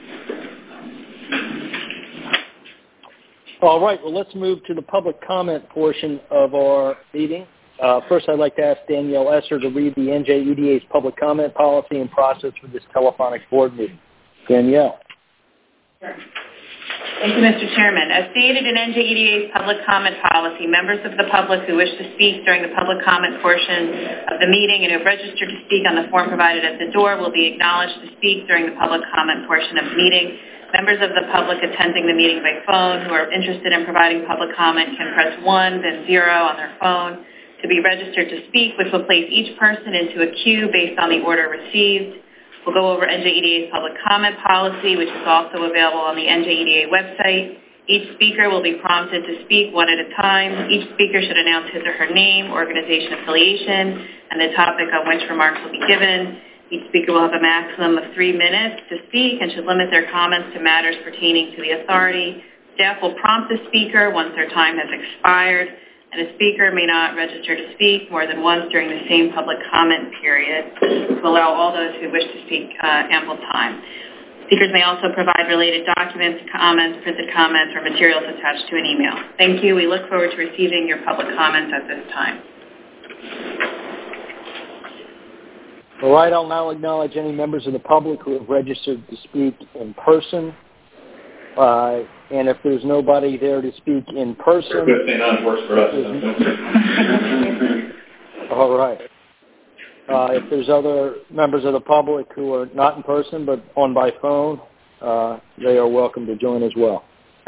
All right. Well, let's move to the public comment portion of our meeting. Uh, first, I'd like to ask Danielle Esser to read the N J E D A's public comment policy and process for this telephonic board meeting. Danielle. Sure. Thank you, Mister Chairman. As stated in N J E D A's public comment policy, members of the public who wish to speak during the public comment portion of the meeting and who have registered to speak on the form provided at the door will be acknowledged to speak during the public comment portion of the meeting. Members of the public attending the meeting by phone who are interested in providing public comment can press one, then zero on their phone to be registered to speak, which will place each person into a queue based on the order received. We'll go over N J E D A's public comment policy, which is also available on the N J E D A website. Each speaker will be prompted to speak one at a time. Each speaker should announce his or her name, organization affiliation, and the topic on which remarks will be given. Each speaker will have a maximum of three minutes to speak and should limit their comments to matters pertaining to the authority. Staff will prompt the speaker once their time has expired, and a speaker may not register to speak more than once during the same public comment period to allow all those who wish to speak uh, ample time. Speakers may also provide related documents, comments, printed comments, or materials attached to an email. Thank you. We look forward to receiving your public comments at this time. All right, I'll now acknowledge any members of the public who have registered to speak in person. Uh, and if there's nobody there to speak in person... Good thing that works for us. All right. Uh, if there's other members of the public who are not in person but on by phone, uh, they are welcome to join as well.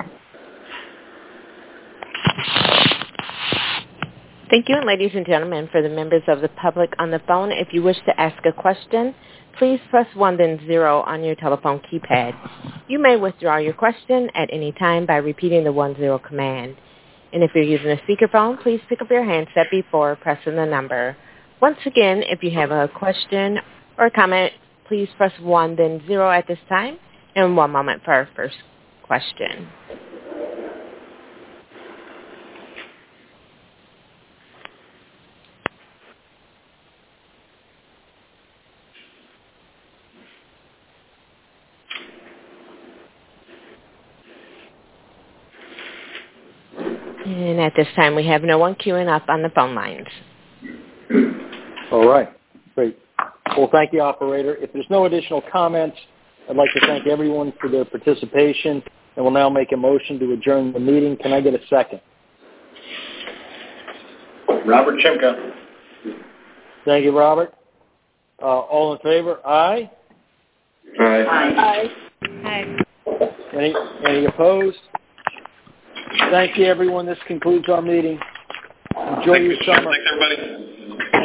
Thank you, and ladies and gentlemen, for the members of the public on the phone, if you wish to ask a question, please press one then zero on your telephone keypad. You may withdraw your question at any time by repeating the one zero command. And if you're using a speakerphone, please pick up your handset before pressing the number. Once again, if you have a question or a comment, please press one then zero at this time. And one moment for our first question. And at this time, we have no one queuing up on the phone lines. All right. Great. Well, thank you, operator. If there's no additional comments, I'd like to thank everyone for their participation, and we'll now make a motion to adjourn the meeting. Can I get a second? Robert Chimka. Thank you, Robert. Uh, all in favor? Aye? Aye. Aye. Aye. Any, any opposed? Thank you, everyone. This concludes our meeting. Enjoy Thank your you. summer. Thanks, everybody.